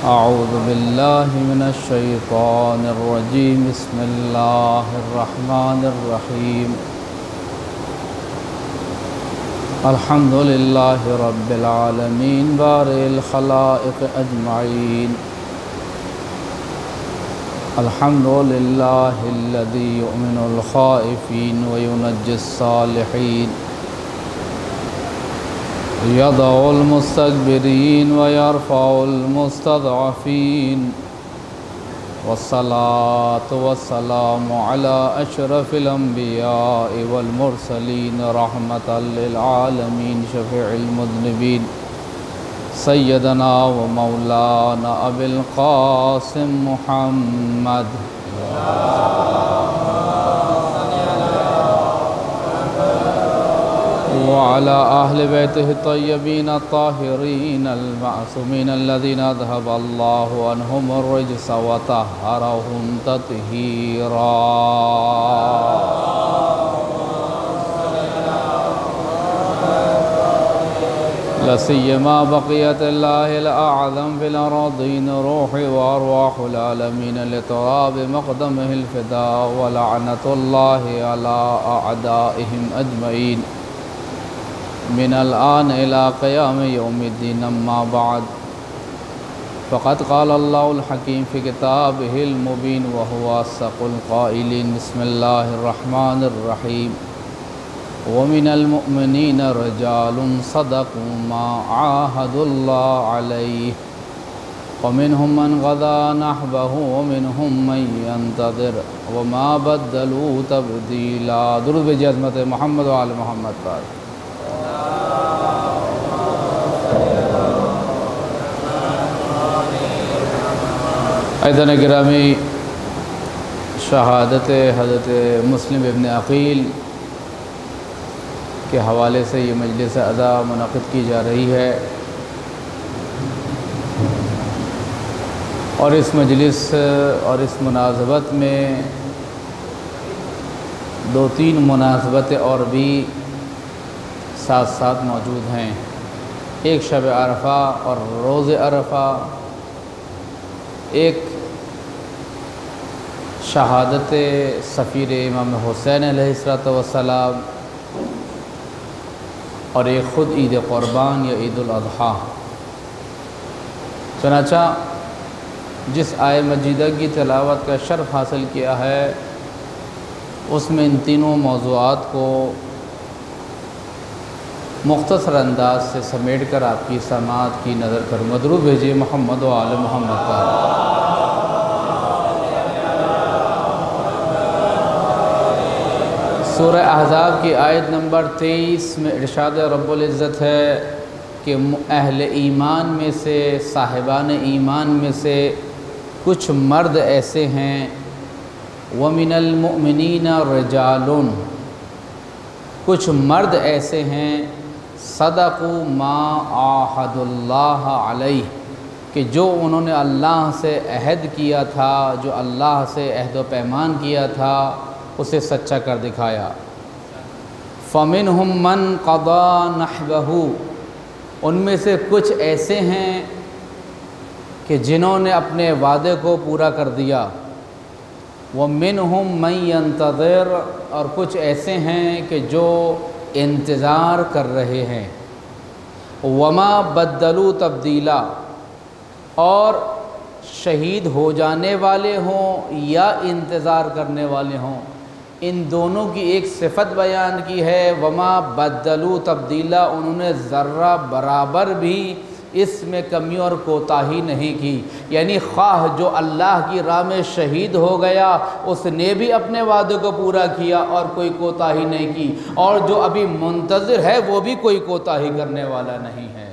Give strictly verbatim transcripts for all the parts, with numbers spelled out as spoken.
أعوذ بالله من الشيطان الرجيم بسم الله الرحمن الرحيم الحمد لله رب العالمين بارئ الخلائق أجمعين الحمد لله الذي يؤمن الخائفين وينجي الصالحين يضع المستكبرين ويرفع المستضعفين والصلاة والسلام على أشرف الأنبياء والمرسلين رحمة للعالمين شفيع المذنبين سيدنا ومولانا أبي القاسم محمد وعلى أهل بيته الطيبين الطاهرين المعصومين الذين أذهب الله عنهم الرجس وطهرهم تطهيرا لسيما بقية الله الأعظم في الأراضين روح وأرواح العالمين لتراب مقدمه الفداء ولعنة الله على أعدائهم أجمعين من الآن إلى قيام يوم الدين أما بعد فقد قال الله الحكيم في كتابه المبين وهو أصدق القائلين بسم الله الرحمن الرحيم ومن المؤمنين رجال صدقوا ما عاهدوا الله عليه ومنهم من غدا نحبه ومنهم من ينتظر وما بدلوا تبديلا درود بجی عظمت محمد و آل محمد پر ایدن گرامی، شہادت حضرت مسلم ابن عقیل کے حوالے سے یہ مجلس ادا منعقد کی جا رہی ہے، اور اس مجلس اور اس مناسبت میں دو تین مناسبتیں اور بھی ساتھ ساتھ موجود ہیں۔ ایک شب عرفہ اور روز عرفہ، ایک شہادت سفیر امام حسین علیہ السلام اور ایک خود عید قربان یا عید الاضحیٰ۔ چنانچہ جس آیہ مجیدہ کی تلاوت کا شرف حاصل کیا ہے، اس میں ان تینوں موضوعات کو مختصر انداز سے سمیٹ کر آپ کی سماعت کی نظر کروں گا۔ درود بھیجیے محمد و آل محمد پر۔ سورہ احزاب کی آیت نمبر تیئیس میں ارشاد رب العزت ہے کہ اہل ایمان میں سے، صاحبان ایمان میں سے کچھ مرد ایسے ہیں، وَمِنَ الْمُؤْمِنِينَ رِجَالٌ، کچھ مرد ایسے ہیں صدقوا ما عاہدوا اللہ علیہ، کہ جو انہوں نے اللہ سے عہد کیا تھا، جو اللہ سے عہد و پیمان کیا تھا، اسے سچا کر دکھایا۔ فَمِنْهُمْ مَنْ قَضَى نَحْبَهُ، ان میں سے کچھ ایسے ہیں کہ جنہوں نے اپنے وعدے کو پورا کر دیا۔ وَمِنْهُمْ مَنْ يَنْتَظِرُ، اور کچھ ایسے ہیں کہ جو انتظار کر رہے ہیں۔ وَمَا بَدَّلُوا تَبْدِيلًا، اور شہید ہو جانے والے ہوں یا انتظار کرنے والے ہوں، ان دونوں کی ایک صفت بیان کی ہے، وَمَا بَدَّلُوا تَبْدِيلًا، انہوں نے ذرہ برابر بھی اس میں کمی اور کوتاہی نہیں کی۔ یعنی خواہ جو اللہ کی راہ میں شہید ہو گیا، اس نے بھی اپنے وعدے کو پورا کیا اور کوئی کوتاہی نہیں کی، اور جو ابھی منتظر ہے وہ بھی کوئی کوتاہی کرنے والا نہیں ہے۔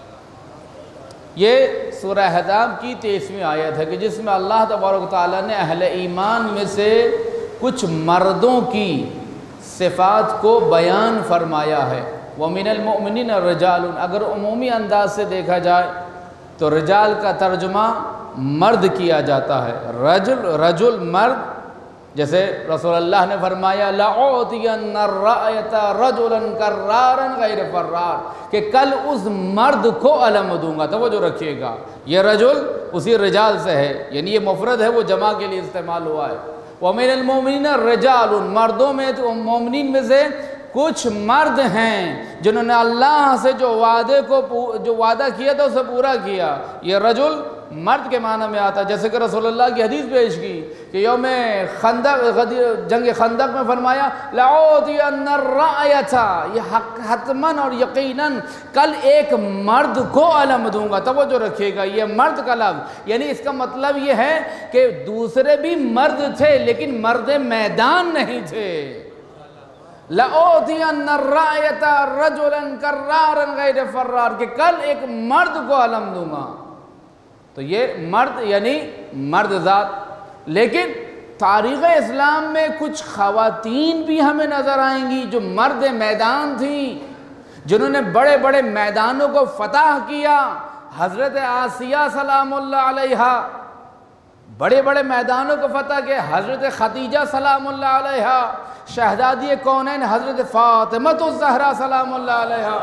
یہ سورہ احزاب کی تیئیسویں آیت ہے کہ جس میں اللہ تبارک و تعالیٰ نے اہل ایمان میں سے کچھ مردوں کی صفات کو بیان فرمایا ہے۔ وَمِنَ الْمُؤْمِنِينَ رِجَالٌ، اگر عمومی انداز سے دیکھا جائے تو رجال کا ترجمہ مرد کیا جاتا ہے۔ رجل رجل مرد، جیسے رسول اللہ نے فرمایا لَأُعْطِيَنَّ الرَّأْيَةَ رَجُلًا كَرَّارًا غَيْرَ فَرَّارٍ، کہ کل اس مرد کو علم دوں گا۔ توجہ رکھیے گا، یہ رجل اسی رجال سے ہے، یعنی یہ مفرد ہے، وہ جمع کے لیے استعمال ہوا ہے۔ وَمِنَ الْمُؤْمِنِينَ رِجَالٌ، مردوں میں تو مومنین میں سے کچھ مرد ہیں جنہوں نے اللہ سے جو وعدے کو جو وعدہ کیا تھا اسے پورا کیا۔ یہ رجل مرد کے معنی میں آتا ہے، جیسے کہ رسول اللہ کی حدیث پیش کی کہ یوم خندق جنگ خندق میں فرمایا لَأُعْطِيَنَّ الرَّأْيَةَ، یہ حتماً اور یقیناً کل ایک مرد کو علم دوں گا۔ توجہ رکھیے گا، یہ مرد کا لفظ، یعنی اس کا مطلب یہ ہے کہ دوسرے بھی مرد تھے لیکن مرد میدان نہیں تھے۔ لَأُعْطِيَنَّ الرَّأْيَةَ رَجُلًا كَرَّارًا غَيْرَ فَرَّارٍ، کہ کل ایک مرد کو علم دوں گا۔ تو یہ مرد یعنی مرد ذات۔ لیکن تاریخ اسلام میں کچھ خواتین بھی ہمیں نظر آئیں گی جو مرد میدان تھیں، جنہوں نے بڑے بڑے میدانوں کو فتح کیا۔ حضرت آسیہ سلام اللہ علیہا بڑے بڑے میدانوں کو فتح کیا۔ حضرت خدیجہ سلام اللہ علیہا، شہزادی کونین حضرت فاطمہ الزہرا سلام اللہ علیہا،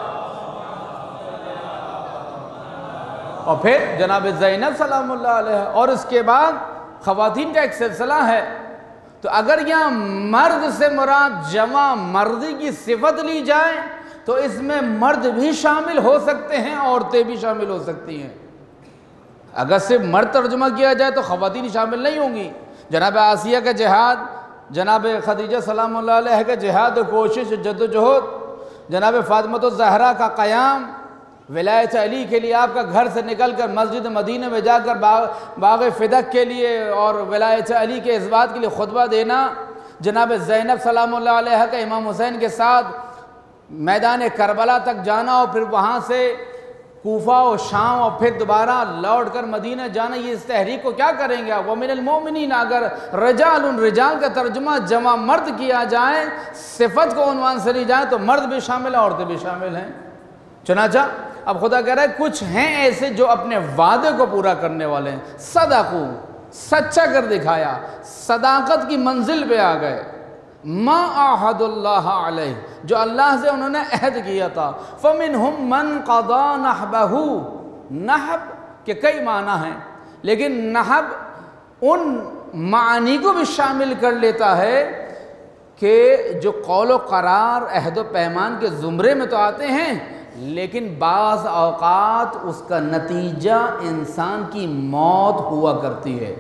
اور پھر جناب زینب سلام اللہ علیہ، اور اس کے بعد خواتین کا ایک سلسلہ ہے۔ تو اگر یہاں مرد سے مراد جمع مردی کی صفت لی جائے تو اس میں مرد بھی شامل ہو سکتے ہیں، عورتیں بھی شامل ہو سکتی ہیں۔ اگر صرف مرد ترجمہ کیا جائے تو خواتین شامل نہیں ہوں گی۔ جناب آسیہ کا جہاد، جناب خدیجہ سلام اللہ علیہ کا جہاد و کوشش جد و جہد، جناب فاطمہ الزہرا کا قیام، ولایت علی کے لیے آپ کا گھر سے نکل کر مسجد مدینہ میں جا کر باغ باغ فدق کے لیے اور ولایت علی کے اثبات کے لیے خطبہ دینا، جناب زینب سلام اللہ علیہ کا امام حسین کے ساتھ میدان کربلا تک جانا اور پھر وہاں سے کوفہ و شام اور پھر دوبارہ لوٹ کر مدینہ جانا، یہ اس تحریک کو کیا کریں گے؟ وَمِنَ الْمُؤْمِنِينَ اگر رجال رجال کا ترجمہ جمع مرد کیا جائے، صفت کو عنوان سے لی جائے تو مرد بھی شامل ہیں، عورتیں بھی شامل ہیں۔ چنانچہ اب خدا کہہ رہا ہے کچھ ہیں ایسے جو اپنے وعدے کو پورا کرنے والے ہیں، صدقو، سچا کر دکھایا، صداقت کی منزل پہ آ گئے، ما عہد اللہ علیہ، جو اللہ سے انہوں نے عہد کیا تھا، فمنہم من قضا نحبہ، نحب کے کئی معنی ہیں لیکن نحب ان معنی کو بھی شامل کر لیتا ہے کہ جو قول و قرار عہد و پیمان کے زمرے میں تو آتے ہیں لیکن بعض اوقات اس کا نتیجہ انسان کی موت ہوا کرتی ہے۔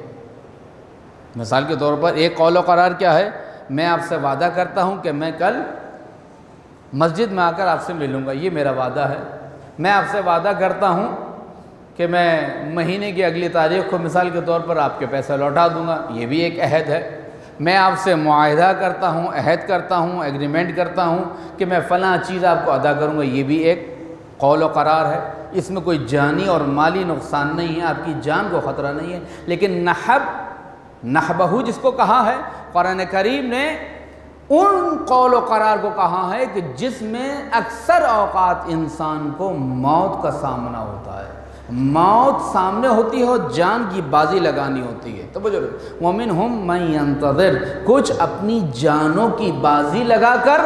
مثال کے طور پر ایک قول و قرار کیا ہے؟ میں آپ سے وعدہ کرتا ہوں کہ میں کل مسجد میں آ کر آپ سے ملوں گا، یہ میرا وعدہ ہے۔ میں آپ سے وعدہ کرتا ہوں کہ میں مہینے کی اگلی تاریخ کو مثال کے طور پر آپ کے پیسے لوٹا دوں گا، یہ بھی ایک عہد ہے۔ میں آپ سے معاہدہ کرتا ہوں، عہد کرتا ہوں، ایگریمنٹ کرتا ہوں کہ میں فلاں چیز آپ کو ادا کروں گا، یہ بھی ایک قول و قرار ہے۔ اس میں کوئی جانی اور مالی نقصان نہیں ہے، آپ کی جان کو خطرہ نہیں ہے۔ لیکن نحب، نحبہ جس کو کہا ہے، قرآن کریم نے ان قول و قرار کو کہا ہے کہ جس میں اکثر اوقات انسان کو موت کا سامنا ہوتا ہے، موت سامنے ہوتی ہے اور جان کی بازی لگانی ہوتی ہے۔ تو بجرد وَمِنْهُمْ مَنْ يَنْتَظِرُ، کچھ اپنی جانوں کی بازی لگا کر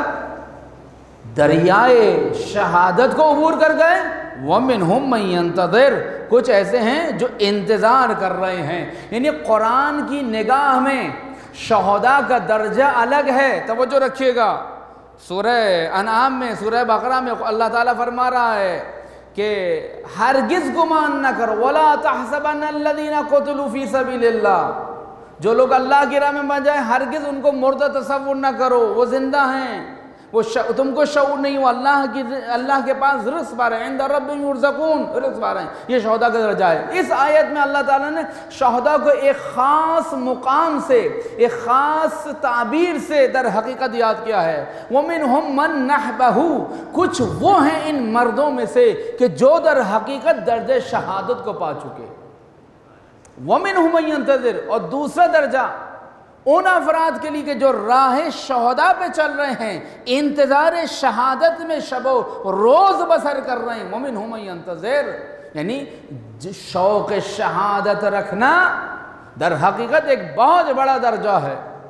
دریائے شہادت کو عبور کر گئے۔ وَمِنْهُمْ مَنْ يَنْتَظِرُ، کچھ ایسے ہیں جو انتظار کر رہے ہیں۔ یعنی قرآن کی نگاہ میں شہداء کا درجہ الگ ہے۔ توجہ رکھیے گا، سورہ انعام میں، سورہ بقرہ میں اللہ تعالیٰ فرما رہا ہے کہ ہرگز گمان نہ کرو، وَلَا تَحْسَبَنَّ الَّذِينَ قُتِلُوا فِي سَبِيلِ اللَّهِ، جو لوگ اللہ کی راہ میں مر جائیں ہرگز ان کو مردہ تصور نہ کرو، وہ زندہ ہیں، وہ تم کو شعور نہیں، وہ اللہ کی اللہ کے پاس رزق پا رہے ہیں، عند ربہم یرزقون، رزق پا رہے ہیں۔ یہ شہداء کا درجہ ہے۔ اس آیت میں اللہ تعالیٰ نے شہداء کو ایک خاص مقام سے، ایک خاص تعبیر سے در حقیقت یاد کیا ہے۔ وَمِنْهُمْ مَنْ نَحْبَهُ، کچھ وہ ہیں ان مردوں میں سے کہ جو در حقیقت درجہ شہادت کو پا چکے۔ وَمِنْهُمْ مَنْ يَنْتَظِرُ، اور دوسرا درجہ ان افراد کے لیے کہ جو راہ شہداء پہ چل رہے ہیں، انتظار شہادت میں شب و روز بسر کر رہے ہیں۔ وَمِنْهُمْ مَنْ يَنْتَظِرُ، یعنی شوق شہادت رکھنا در حقیقت ایک بہت بڑا درجہ ہے۔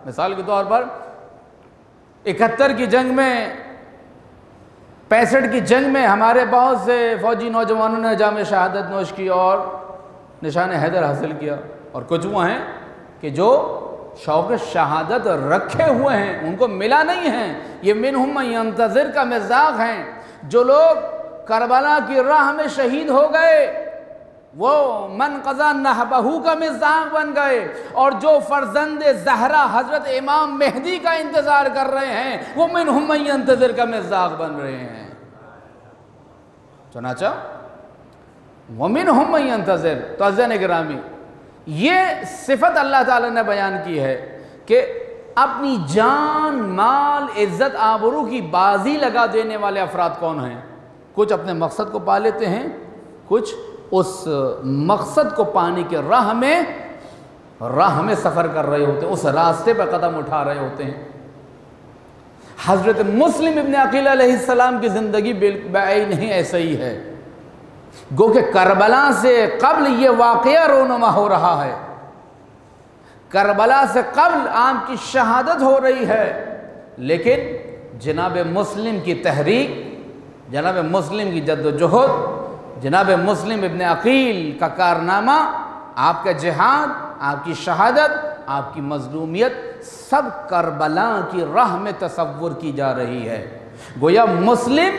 مثال کے طور پر اکہتر کی جنگ میں، پینسٹھ کی جنگ میں ہمارے بہت سے فوجی نوجوانوں نے جام شہادت نوش کی اور نشان حیدر حاصل کیا، اور کچھ وہ ہیں کہ جو شوق شہادت رکھے ہوئے ہیں، ان کو ملا نہیں ہے۔ یہ منہم من ینتظر کا مزاق ہیں، جو لوگ کربلا کی راہ میں شہید ہو گئے وہ من قضا نحبہ کا مزاق بن گئے، اور جو فرزند زہرا حضرت امام مہدی کا انتظار کر رہے ہیں وہ منہم من ینتظر کا مزاق بن رہے ہیں۔ چنانچہ وَمِنْهُمْ مَنْ يَنْتَظِرُ، تو عزیزان گرامی یہ صفت اللہ تعالیٰ نے بیان کی ہے کہ اپنی جان، مال، عزت، آبرو کی بازی لگا دینے والے افراد کون ہیں؟ کچھ اپنے مقصد کو پا لیتے ہیں، کچھ اس مقصد کو پانے کے راہ میں راہ میں سفر کر رہے ہوتے ہیں، اس راستے پر قدم اٹھا رہے ہوتے ہیں۔ حضرت مسلم ابن عقیل علیہ السلام کی زندگی بعین نہیں ایسا ہی ہے، گو کہ کربلا سے قبل یہ واقعہ رونما ہو رہا ہے، کربلا سے قبل آپ کی شہادت ہو رہی ہے، لیکن جناب مسلم کی تحریک، جناب مسلم کی جد و جہد، جناب مسلم ابن عقیل کا کارنامہ، آپ کا جہاد، آپ کی شہادت، آپ کی مظلومیت سب کربلا کی راہ میں تصور کی جا رہی ہے۔ گویا مسلم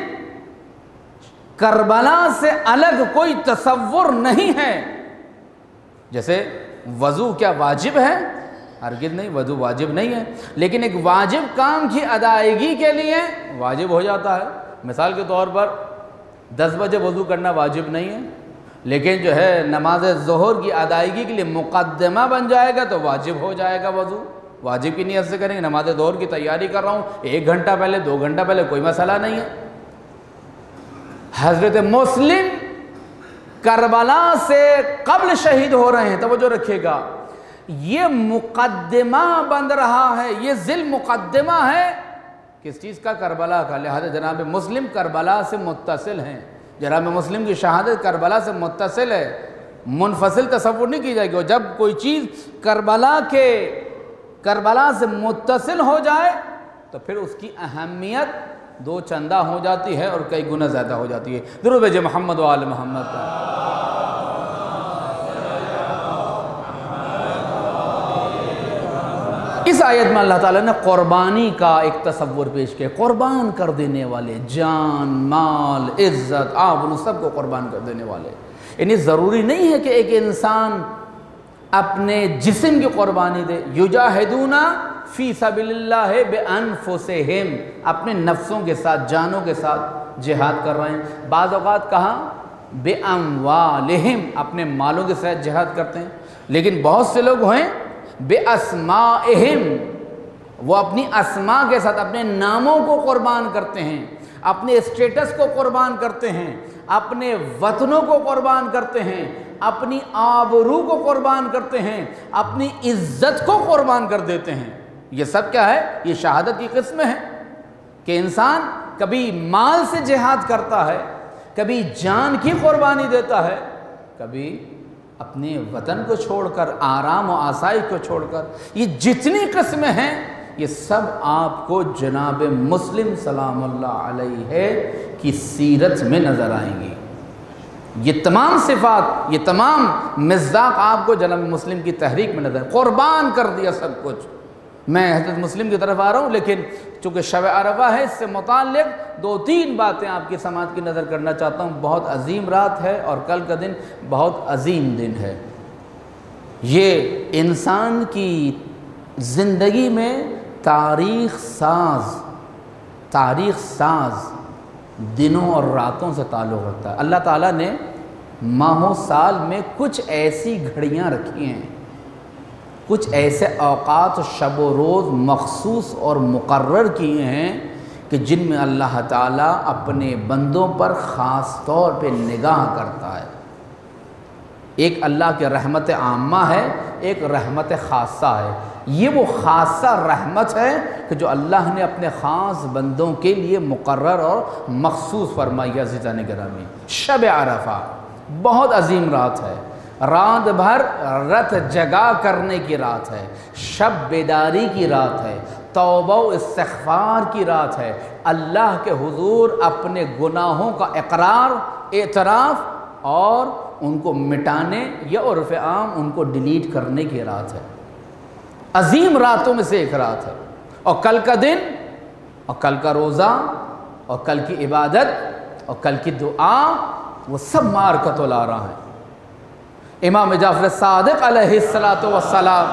کربلا سے الگ کوئی تصور نہیں ہے۔ جیسے وضو کیا واجب ہے؟ ہرگز نہیں، وضو واجب نہیں ہے، لیکن ایک واجب کام کی ادائیگی کے لیے واجب ہو جاتا ہے۔ مثال کے طور پر دس بجے وضو کرنا واجب نہیں ہے، لیکن جو ہے نماز ظہر کی ادائیگی کے لیے مقدمہ بن جائے گا تو واجب ہو جائے گا وضو، واجب کی نیت سے کریں گے۔ نماز ظہر کی تیاری کر رہا ہوں ایک گھنٹہ پہلے، دو گھنٹہ پہلے، کوئی مسئلہ نہیں ہے۔ حضرت مسلم کربلا سے قبل شہید ہو رہے ہیں، توجہ رکھیے گا، یہ مقدمہ بن رہا ہے، یہ ذیل مقدمہ ہے کس چیز کا؟ کربلا کا۔ لہذا جناب مسلم کربلا سے متصل ہیں، جناب مسلم کی شہادت کربلا سے متصل ہے، منفصل تصور نہیں کی جائے گی۔ اور جب کوئی چیز کربلا کے کربلا سے متصل ہو جائے تو پھر اس کی اہمیت دو چندہ ہو جاتی ہے اور کئی گنا زیادہ ہو جاتی ہے۔ درود بھیجے محمد و آل محمد کا۔ اس آیت میں اللہ تعالیٰ نے قربانی کا ایک تصور پیش کیا، قربان کر دینے والے، جان، مال، عزت، آبرو سب کو قربان کر دینے والے۔ یعنی ضروری نہیں ہے کہ ایک انسان اپنے جسم کی قربانی دے، یجاہدون فی سبیل اللہ بانفسہم، اپنے نفسوں کے ساتھ، جانوں کے ساتھ جہاد کر رہے ہیں۔ بعض اوقات کہا باموالہم، اپنے مالوں کے ساتھ جہاد کرتے ہیں، لیکن بہت سے لوگ ہیں باسمائہم، وہ اپنی اسماء کے ساتھ اپنے ناموں کو قربان کرتے ہیں، اپنے اسٹیٹس کو قربان کرتے ہیں، اپنے وطنوں کو قربان کرتے ہیں، اپنی آبرو کو قربان کرتے ہیں، اپنی عزت کو قربان کر دیتے ہیں۔ یہ سب کیا ہے؟ یہ شہادت کی قسم ہے کہ انسان کبھی مال سے جہاد کرتا ہے، کبھی جان کی قربانی دیتا ہے، کبھی اپنے وطن کو چھوڑ کر، آرام و آسائش کو چھوڑ کر۔ یہ جتنی قسمیں ہیں یہ سب آپ کو جناب مسلم سلام اللہ علیہ کی سیرت میں نظر آئیں گی۔ یہ تمام صفات، یہ تمام مصداق آپ کو جناب مسلم کی تحریک میں نظر، قربان کر دیا سب کچھ۔ میں حضرت مسلم کی طرف آ رہا ہوں، لیکن چونکہ شب عرفہ ہے، اس سے متعلق دو تین باتیں آپ کی سماعت کی نظر کرنا چاہتا ہوں۔ بہت عظیم رات ہے اور کل کا دن بہت عظیم دن ہے۔ یہ انسان کی زندگی میں تاریخ ساز تاریخ ساز دنوں اور راتوں سے تعلق رکھتا ہے۔ اللہ تعالیٰ نے ماہ و سال میں کچھ ایسی گھڑیاں رکھی ہیں، کچھ ایسے اوقات شب و روز مخصوص اور مقرر کیے ہیں کہ جن میں اللہ تعالیٰ اپنے بندوں پر خاص طور پہ نگاہ کرتا ہے۔ ایک اللہ کی رحمت عامہ ہے، ایک رحمت خاصہ ہے۔ یہ وہ خاصہ رحمت ہے کہ جو اللہ نے اپنے خاص بندوں کے لیے مقرر اور مخصوص فرمائی ہے۔ عزیزان گرامی، شب عرفہ بہت عظیم رات ہے، رات بھر رت جگا کرنے کی رات ہے، شب بیداری کی رات ہے، توبہ و استغفار کی رات ہے، اللہ کے حضور اپنے گناہوں کا اقرار، اعتراف اور ان کو مٹانے یا عرف عام ان کو ڈیلیٹ کرنے کی رات ہے۔ عظیم راتوں میں سے ایک رات ہے، اور کل کا دن اور کل کا روزہ اور کل کی عبادت اور کل کی دعا وہ سب مارکت لا رہا ہے۔ امام جعفر صادق علیہ الصلاۃ والسلام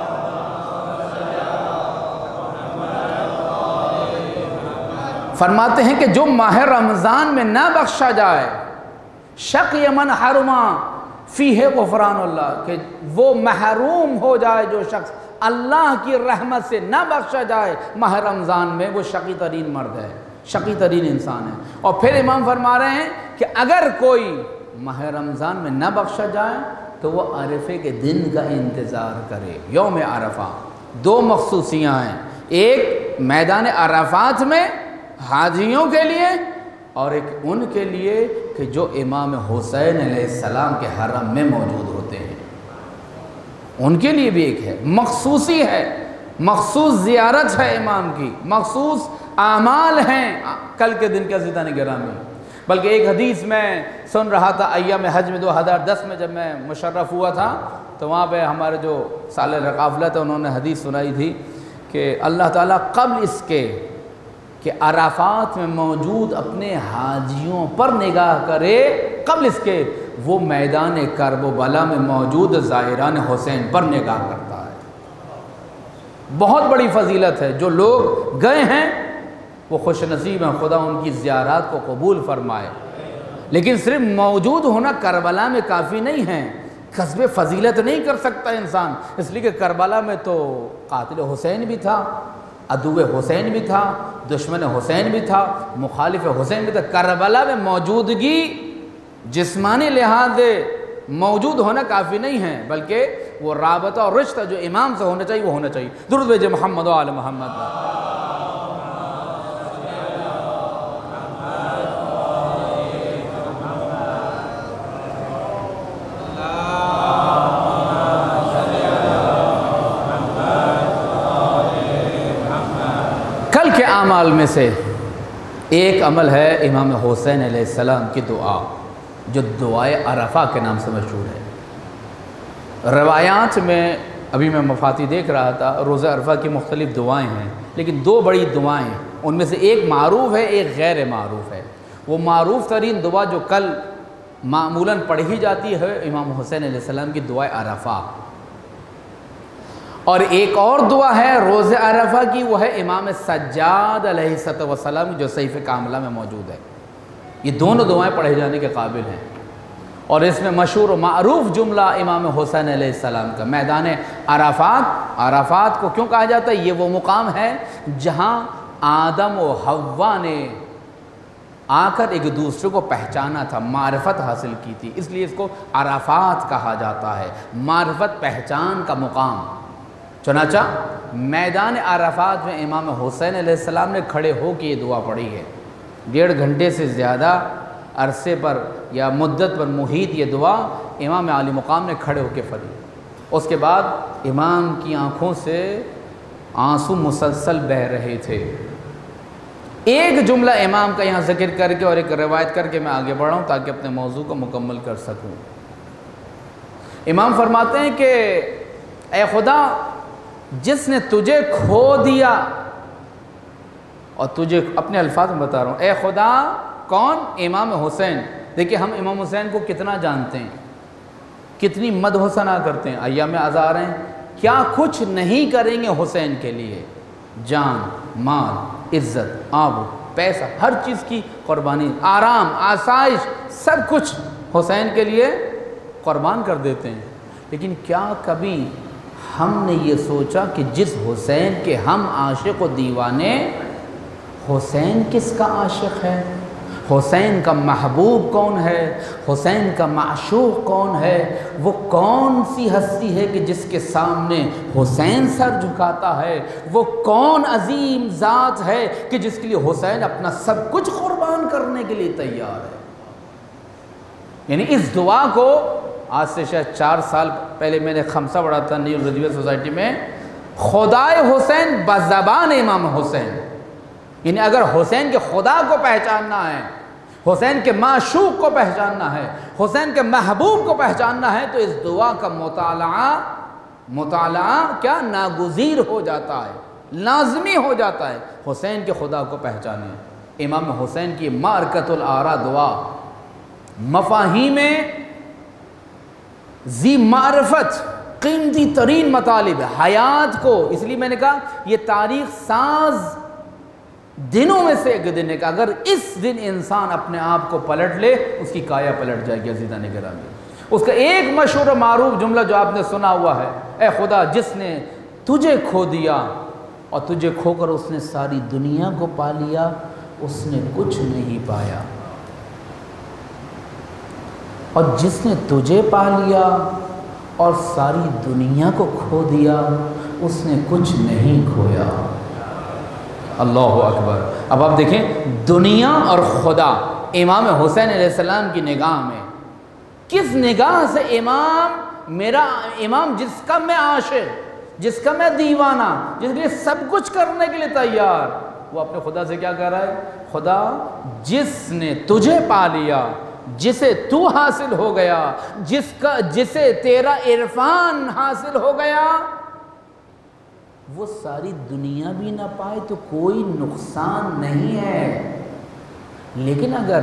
فرماتے ہیں کہ جو ماہ رمضان میں نہ بخشا جائے، شقی من حرما فیہ غفران اللہ، کہ وہ محروم ہو جائے جو شخص اللہ کی رحمت سے نہ بخشا جائے ماہ رمضان میں، وہ شقی ترین مرد ہے، شقی ترین انسان ہے۔ اور پھر امام فرما رہے ہیں کہ اگر کوئی ماہ رمضان میں نہ بخشا جائے تو وہ عرفے کے دن کا انتظار کرے، یوم عرفہ۔ دو مخصوصیاں ہیں، ایک میدان عرفات میں حاجیوں کے لیے، اور ایک ان کے لیے کہ جو امام حسین علیہ السلام کے حرم میں موجود ہوتے ہیں، ان کے لیے بھی ایک ہے، مخصوصی ہے، مخصوص زیارت ہے امام کی، مخصوص اعمال ہیں کل کے دن کے عزیزان گرامی۔ بلکہ ایک حدیث میں سن رہا تھا ایام حج میں دو ہزار دس میں جب میں مشرف ہوا تھا، تو وہاں پہ ہمارے جو سالر قافلہ تھے انہوں نے حدیث سنائی تھی کہ اللہ تعالیٰ قبل اس کے کہ عرفات میں موجود اپنے حاجیوں پر نگاہ کرے، قبل اس کے وہ میدان کرب و بلا میں موجود زائران حسین پر نگاہ کرتا ہے۔ بہت بڑی فضیلت ہے، جو لوگ گئے ہیں وہ خوش نصیب ہیں، خدا ان کی زیارات کو قبول فرمائے۔ لیکن صرف موجود ہونا کربلا میں کافی نہیں ہے، کسب فضیلت نہیں کر سکتا انسان، اس لیے کہ کربلا میں تو قاتل حسین بھی تھا، عدو حسین بھی تھا، دشمن حسین بھی تھا، مخالف حسین بھی تھا۔ کربلا میں موجودگی جسمانی لحاظ سے موجود ہونا کافی نہیں ہے، بلکہ وہ رابطہ اور رشتہ جو امام سے ہونا چاہیے وہ ہونا چاہیے۔ درود بھیجے محمد و آل محمد۔ کل کے اعمال میں سے ایک عمل ہے امام حسین علیہ السلام کی دعا، جو دعائے عرفہ کے نام سے مشہور ہے۔ روایات میں ابھی میں مفاتی دیکھ رہا تھا، روزہ عرفہ کی مختلف دعائیں ہیں، لیکن دو بڑی دعائیں، ان میں سے ایک معروف ہے ایک غیر معروف ہے۔ وہ معروف ترین دعا جو کل معمولاً پڑھی جاتی ہے امام حسین علیہ السلام کی دعائے عرفہ، اور ایک اور دعا ہے روز عرفہ کی، وہ ہے امام سجاد علیہ السلام جو صحیفہ کاملہ میں موجود ہے۔ یہ دونوں دعائیں پڑھے جانے کے قابل ہیں، اور اس میں مشہور و معروف جملہ امام حسین علیہ السلام کا میدان عرفات۔ عرفات کو کیوں کہا جاتا ہے؟ یہ وہ مقام ہے جہاں آدم و حوا نے آ کر ایک دوسرے کو پہچانا تھا، معرفت حاصل کی تھی، اس لیے اس کو عرفات کہا جاتا ہے، معرفت پہچان کا مقام۔ چنانچہ میدان عرفات میں امام حسین علیہ السلام نے کھڑے ہو کے یہ دعا پڑھی ہے، ڈیڑھ گھنٹے سے زیادہ عرصے پر یا مدت پر محیط یہ دعا امام عالی مقام نے کھڑے ہو کے پڑھی۔ اس کے بعد امام کی آنکھوں سے آنسو مسلسل بہہ رہے تھے۔ ایک جملہ امام کا یہاں ذکر کر کے اور ایک روایت کر کے میں آگے بڑھاؤں تاکہ اپنے موضوع کو مکمل کر سکوں۔ امام فرماتے ہیں کہ اے خدا، جس نے تجھے کھو دیا، اور تجھے اپنے الفاظ میں بتا رہا ہوں، اے خدا کون؟ امام حسین۔ دیکھیں ہم امام حسین کو کتنا جانتے ہیں، کتنی مدح و ثنا کرتے ہیں، ایام ازار ہیں، کیا کچھ نہیں کریں گے حسین کے لیے، جان، مال، عزت، آب، پیسہ، ہر چیز کی قربانی، آرام، آسائش، سب کچھ حسین کے لیے قربان کر دیتے ہیں۔ لیکن کیا کبھی ہم نے یہ سوچا کہ جس حسین کے ہم عاشق و دیوانے، حسین کس کا عاشق ہے؟ حسین کا محبوب کون ہے؟ حسین کا معشوق کون ہے؟ وہ کون سی ہستی ہے کہ جس کے سامنے حسین سر جھکاتا ہے؟ وہ کون عظیم ذات ہے کہ جس کے لیے حسین اپنا سب کچھ قربان کرنے کے لیے تیار ہے؟ یعنی اس دعا کو آج سے شاید چار سال پہلے میں نے خمسہ پڑھا تھا نیو گریجویٹ سوسائٹی میں، خدائے حسین بزبان امام حسین، یعنی اگر حسین کے خدا کو پہچاننا ہے، حسین کے معشوق کو پہچاننا ہے، حسین کے محبوب کو پہچاننا ہے، تو اس دعا کا مطالعہ مطالعہ کیا ناگزیر ہو جاتا ہے، لازمی ہو جاتا ہے۔ حسین کے خدا کو پہچانیں۔ امام حسین کی معرکۃ الآراء دعا مفاہیم ذی معرفت قیمتی ترین مطالب حیات کو، اس لیے میں نے کہا یہ تاریخ ساز دنوں میں سے ایک دن ہے کہ اگر اس دن انسان اپنے آپ کو پلٹ لے اس کی کایا پلٹ جائے گی۔ عزیزان گرامی، اس کا ایک مشہور و معروف جملہ جو آپ نے سنا ہوا ہے، اے خدا جس نے تجھے کھو دیا اور تجھے کھو کر اس نے ساری دنیا کو پا لیا، اس نے کچھ نہیں پایا، اور جس نے تجھے پا لیا اور ساری دنیا کو کھو دیا، اس نے کچھ نہیں کھویا۔ اللہ اکبر۔ اب آپ دیکھیں دنیا اور خدا امام حسین علیہ السلام کی نگاہ میں، کس نگاہ سے امام میرا امام جس کا میں عاشق، جس کا میں دیوانہ، جس کے لیے سب کچھ کرنے کے لیے تیار، وہ اپنے خدا سے کیا کہہ رہا ہے؟ خدا جس نے تجھے پا لیا، جسے تو حاصل ہو گیا، جس کا جسے تیرا عرفان حاصل ہو گیا، وہ ساری دنیا بھی نہ پائے تو کوئی نقصان نہیں ہے، لیکن اگر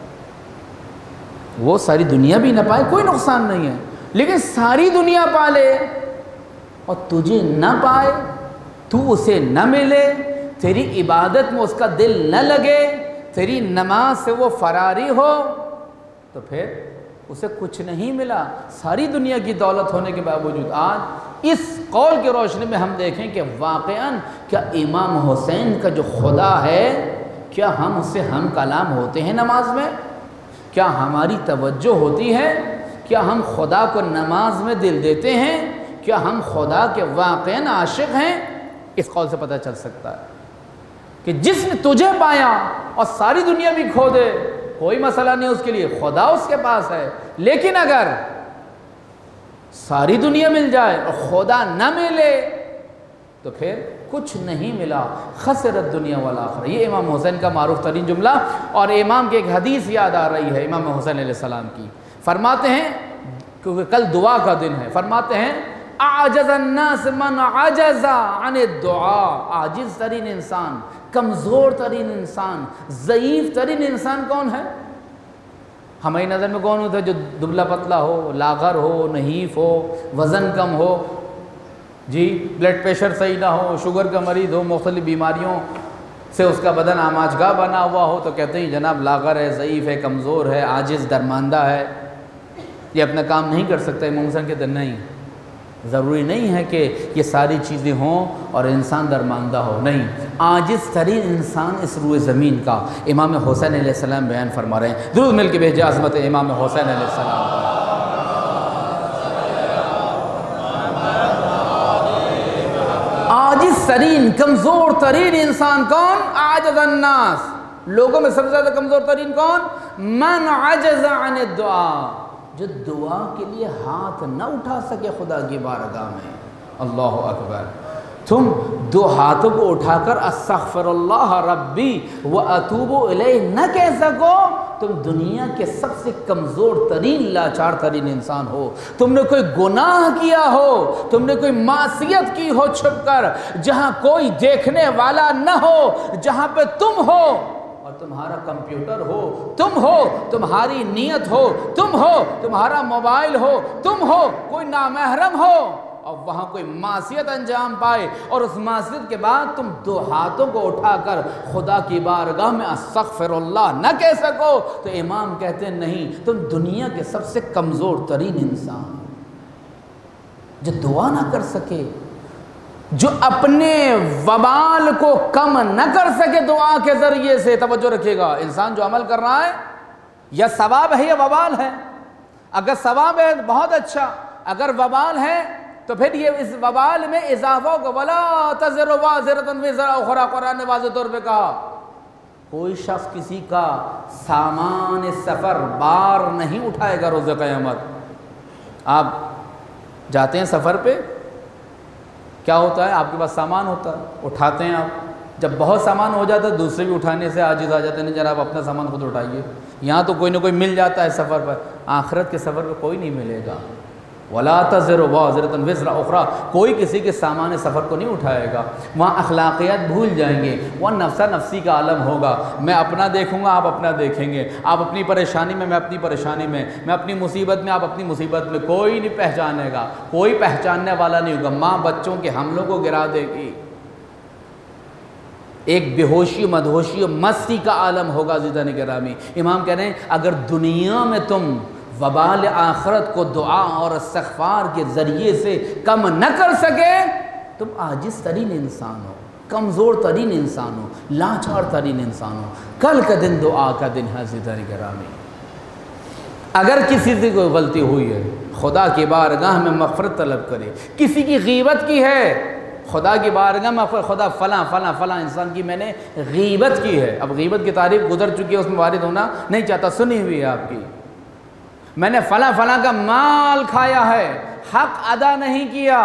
وہ ساری دنیا بھی نہ پائے کوئی نقصان نہیں ہے، لیکن ساری دنیا پا لے اور تجھے نہ پائے، تو اسے نہ ملے، تیری عبادت میں اس کا دل نہ لگے، تیری نماز سے وہ فراری ہو، تو پھر اسے کچھ نہیں ملا۔ ساری دنیا کی دولت ہونے کے باوجود آج اس قول کی روشنی میں ہم دیکھیں کہ واقعاً کیا امام حسین کا جو خدا ہے، کیا ہم اس سے ہم کلام ہوتے ہیں نماز میں؟ کیا ہماری توجہ ہوتی ہے؟ کیا ہم خدا کو نماز میں دل دیتے ہیں؟ کیا ہم خدا کے واقعاً عاشق ہیں؟ اس قول سے پتہ چل سکتا ہے کہ جس نے تجھے پایا اور ساری دنیا بھی کھو دے کوئی مسئلہ نہیں اس کے لیے، خدا اس کے پاس ہے، لیکن اگر ساری دنیا مل جائے اور خدا نہ ملے تو پھر کچھ نہیں ملا، خسرت دنیا والآخرہ۔ یہ امام حسین کا معروف ترین جملہ، اور امام کی ایک حدیث یاد آ رہی ہے امام حسین علیہ السلام کی، فرماتے ہیں کیونکہ کل دعا کا دن ہے، فرماتے ہیں اعجز الناس من عجز عن الدعاء، عاجز ترین انسان، کمزور ترین انسان، ضعیف ترین انسان کون ہے؟ ہماری نظر میں کون ہوتا ہے؟ جو دبلا پتلا ہو، لاغر ہو، نحیف ہو، وزن کم ہو، جی بلڈ پریشر صحیح نہ ہو، شوگر کا مریض ہو، مختلف بیماریوں سے اس کا بدن آماجگاہ بنا ہوا ہو، تو کہتے ہیں جناب لاغر ہے، ضعیف ہے، کمزور ہے، عاجز درماندہ ہے، یہ اپنا کام نہیں کر سکتا۔ امام حسین کہتے ہیں نہیں، ضروری نہیں ہے کہ یہ ساری چیزیں ہوں اور انسان درماندہ ہو، نہیں، عاجز ترین انسان اس روئے زمین کا امام حسین علیہ السلام بیان فرما رہے ہیں۔ درود مل کے بھیجے عظمت امام حسین علیہ السلام۔ عاجز ترین، کمزور ترین انسان کون؟ عاجز الناس، لوگوں میں سب سے زیادہ کمزور ترین کون؟ من عجز عن الدعاء، جو دعا کے لیے ہاتھ نہ اٹھا سکے خدا کی بارگاہ میں۔ اللہ اکبر۔ تم دو ہاتھوں کو اٹھا کر استغفر اللہ ربی واتوب الیہ نہ کہہ سکو، تم دنیا کے سب سے کمزور ترین لاچار ترین انسان ہو۔ تم نے کوئی گناہ کیا ہو، تم نے کوئی معصیت کی ہو چھپ کر، جہاں کوئی دیکھنے والا نہ ہو، جہاں پہ تم ہو اور تمہارا کمپیوٹر ہو، تم ہو، تمہاری نیت ہو، تم ہو، تمہارا موبائل ہو، تم ہو، کوئی نامحرم ہو، اور وہاں کوئی معصیت انجام پائے اور اس معصیت کے بعد تم دو ہاتھوں کو اٹھا کر خدا کی بارگاہ میں استغفر اللہ نہ کہہ سکو، تو امام کہتے ہیں نہیں، تم دنیا کے سب سے کمزور ترین انسان جو دعا نہ کر سکے، جو اپنے وبال کو کم نہ کر سکے دعا کے ذریعے سے۔ توجہ رکھیے گا، انسان جو عمل کر رہا ہے یا ثواب ہے یا وبال ہے، اگر ثواب ہے بہت اچھا، اگر وبال ہے تو پھر یہ اس وبال میں اضافہ کو وَلَا تَزِرُ وَازِرَةٌ وِزْرَ أُخْرَىٰ، قرآن نے واضح طور پہ کہا کوئی شخص کسی کا سامان سفر بار نہیں اٹھائے گا روز قیامت۔ آپ جاتے ہیں سفر پہ، کیا ہوتا ہے، آپ کے پاس سامان ہوتا ہے، اٹھاتے ہیں آپ، جب بہت سامان ہو جاتا ہے دوسرے بھی اٹھانے سے عاجز آ جاتے ہیں، نہیں ذرا آپ اپنا سامان خود اٹھائیے۔ یہاں تو کوئی نہ کوئی مل جاتا ہے سفر پر، آخرت کے سفر پہ کوئی نہیں ملے گا۔ وَلَا تَزِرُ وَازِرَةٌ وِزْرَ أُخْرَىٰ، کوئی کسی کے سامان سفر کو نہیں اٹھائے گا۔ وہاں اخلاقیات بھول جائیں گے، وہ نفسا نفسی کا عالم ہوگا، میں اپنا دیکھوں گا، آپ اپنا دیکھیں گے، آپ اپنی پریشانی میں، میں اپنی پریشانی میں، میں اپنی مصیبت میں، آپ اپنی مصیبت میں، کوئی نہیں پہچانے گا، کوئی پہچاننے والا نہیں ہوگا۔ ماں بچوں کے حملوں کو گرا دے گی، ایک بے ہوشی مدہوشی اور مستی کا عالم ہوگا۔ عزیزان گرامی، امام کہہ رہے ہیں اگر دنیا میں تم وبال آخرت کو دعا اور استغفار کے ذریعے سے کم نہ کر سکے، تم عاجز ترین انسان ہو، کمزور ترین انسان ہو، لاچار ترین انسان ہو۔ کل کا دن دعا کا دن ہے عزیزان گرامی۔ اگر کسی سے کوئی غلطی ہوئی ہے، خدا کی بارگاہ میں مغفرت طلب کرے۔ کسی کی غیبت کی ہے، خدا کی بارگاہ میں خدا فلاں فلاں فلاں انسان کی میں نے غیبت کی ہے، اب غیبت کی تعریف گزر چکی ہے، اس میں وارد ہونا نہیں چاہتا، سنی ہوئی ہے آپ کی، میں نے فلاں فلاں کا مال کھایا ہے، حق ادا نہیں کیا،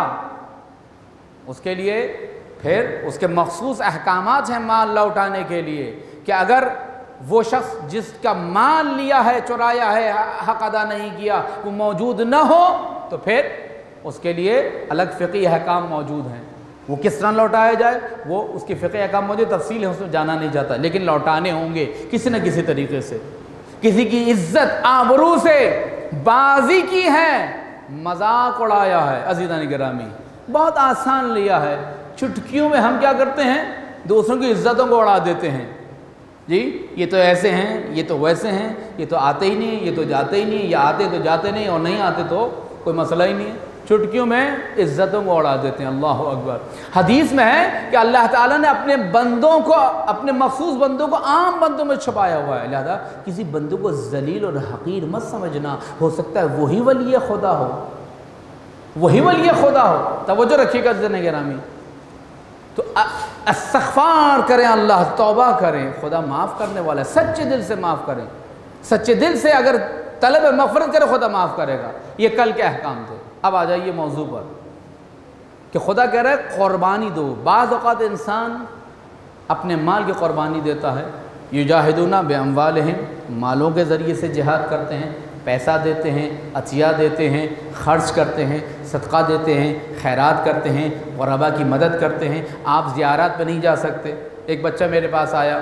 اس کے لیے پھر اس کے مخصوص احکامات ہیں مال لوٹانے کے لیے، کہ اگر وہ شخص جس کا مال لیا ہے، چرایا ہے، حق ادا نہیں کیا، وہ موجود نہ ہو تو پھر اس کے لیے الگ فقہی احکام موجود ہیں، وہ کس طرح لوٹایا جائے وہ اس کی فقہی احکام موجود، تفصیل ہے اس میں جانا نہیں جاتا، لیکن لوٹانے ہوں گے کسی نہ کسی طریقے سے۔ کسی کی عزت آبرو سے بازی کی ہے، مذاق اڑایا ہے، عزیزان گرامی بہت آسان لیا ہے، چٹکیوں میں ہم کیا کرتے ہیں، دوسروں کی عزتوں کو اڑا دیتے ہیں، جی یہ تو ایسے ہیں، یہ تو ویسے ہیں، یہ تو آتے ہی نہیں، یہ تو جاتے ہی نہیں، یا آتے تو جاتے نہیں، اور نہیں آتے تو کوئی مسئلہ ہی نہیں ہے، چٹکیوں میں عزتوں کو اڑا دیتے ہیں۔ اللہ اکبر۔ حدیث میں ہے کہ اللہ تعالیٰ نے اپنے بندوں کو، اپنے مخصوص بندوں کو عام بندوں میں چھپایا ہوا ہے، لہذا کسی بندوں کو ذلیل اور حقیر مت سمجھنا، ہو سکتا ہے وہی ولی خدا ہو، وہی ولی خدا ہو۔ توجہ رکھیے گا عزیزان گرامی، تو استغفار کریں، اللہ توبہ کریں، خدا معاف کرنے والا ہے، سچے دل سے معاف کریں، سچے دل سے اگر طلب مغفرت کرے خدا معاف کرے گا۔ یہ کل کے احکام تھے۔ اب آ جائیے موضوع پر کہ خدا کہہ رہا ہے قربانی دو۔ بعض اوقات انسان اپنے مال کی قربانی دیتا ہے، یجاہدون باموالہم، مالوں کے ذریعے سے جہاد کرتے ہیں، پیسہ دیتے ہیں، عطیہ دیتے ہیں، خرچ کرتے ہیں، صدقہ دیتے ہیں، خیرات کرتے ہیں، غربا کی مدد کرتے ہیں۔ آپ زیارات پہ نہیں جا سکتے۔ ایک بچہ میرے پاس آیا،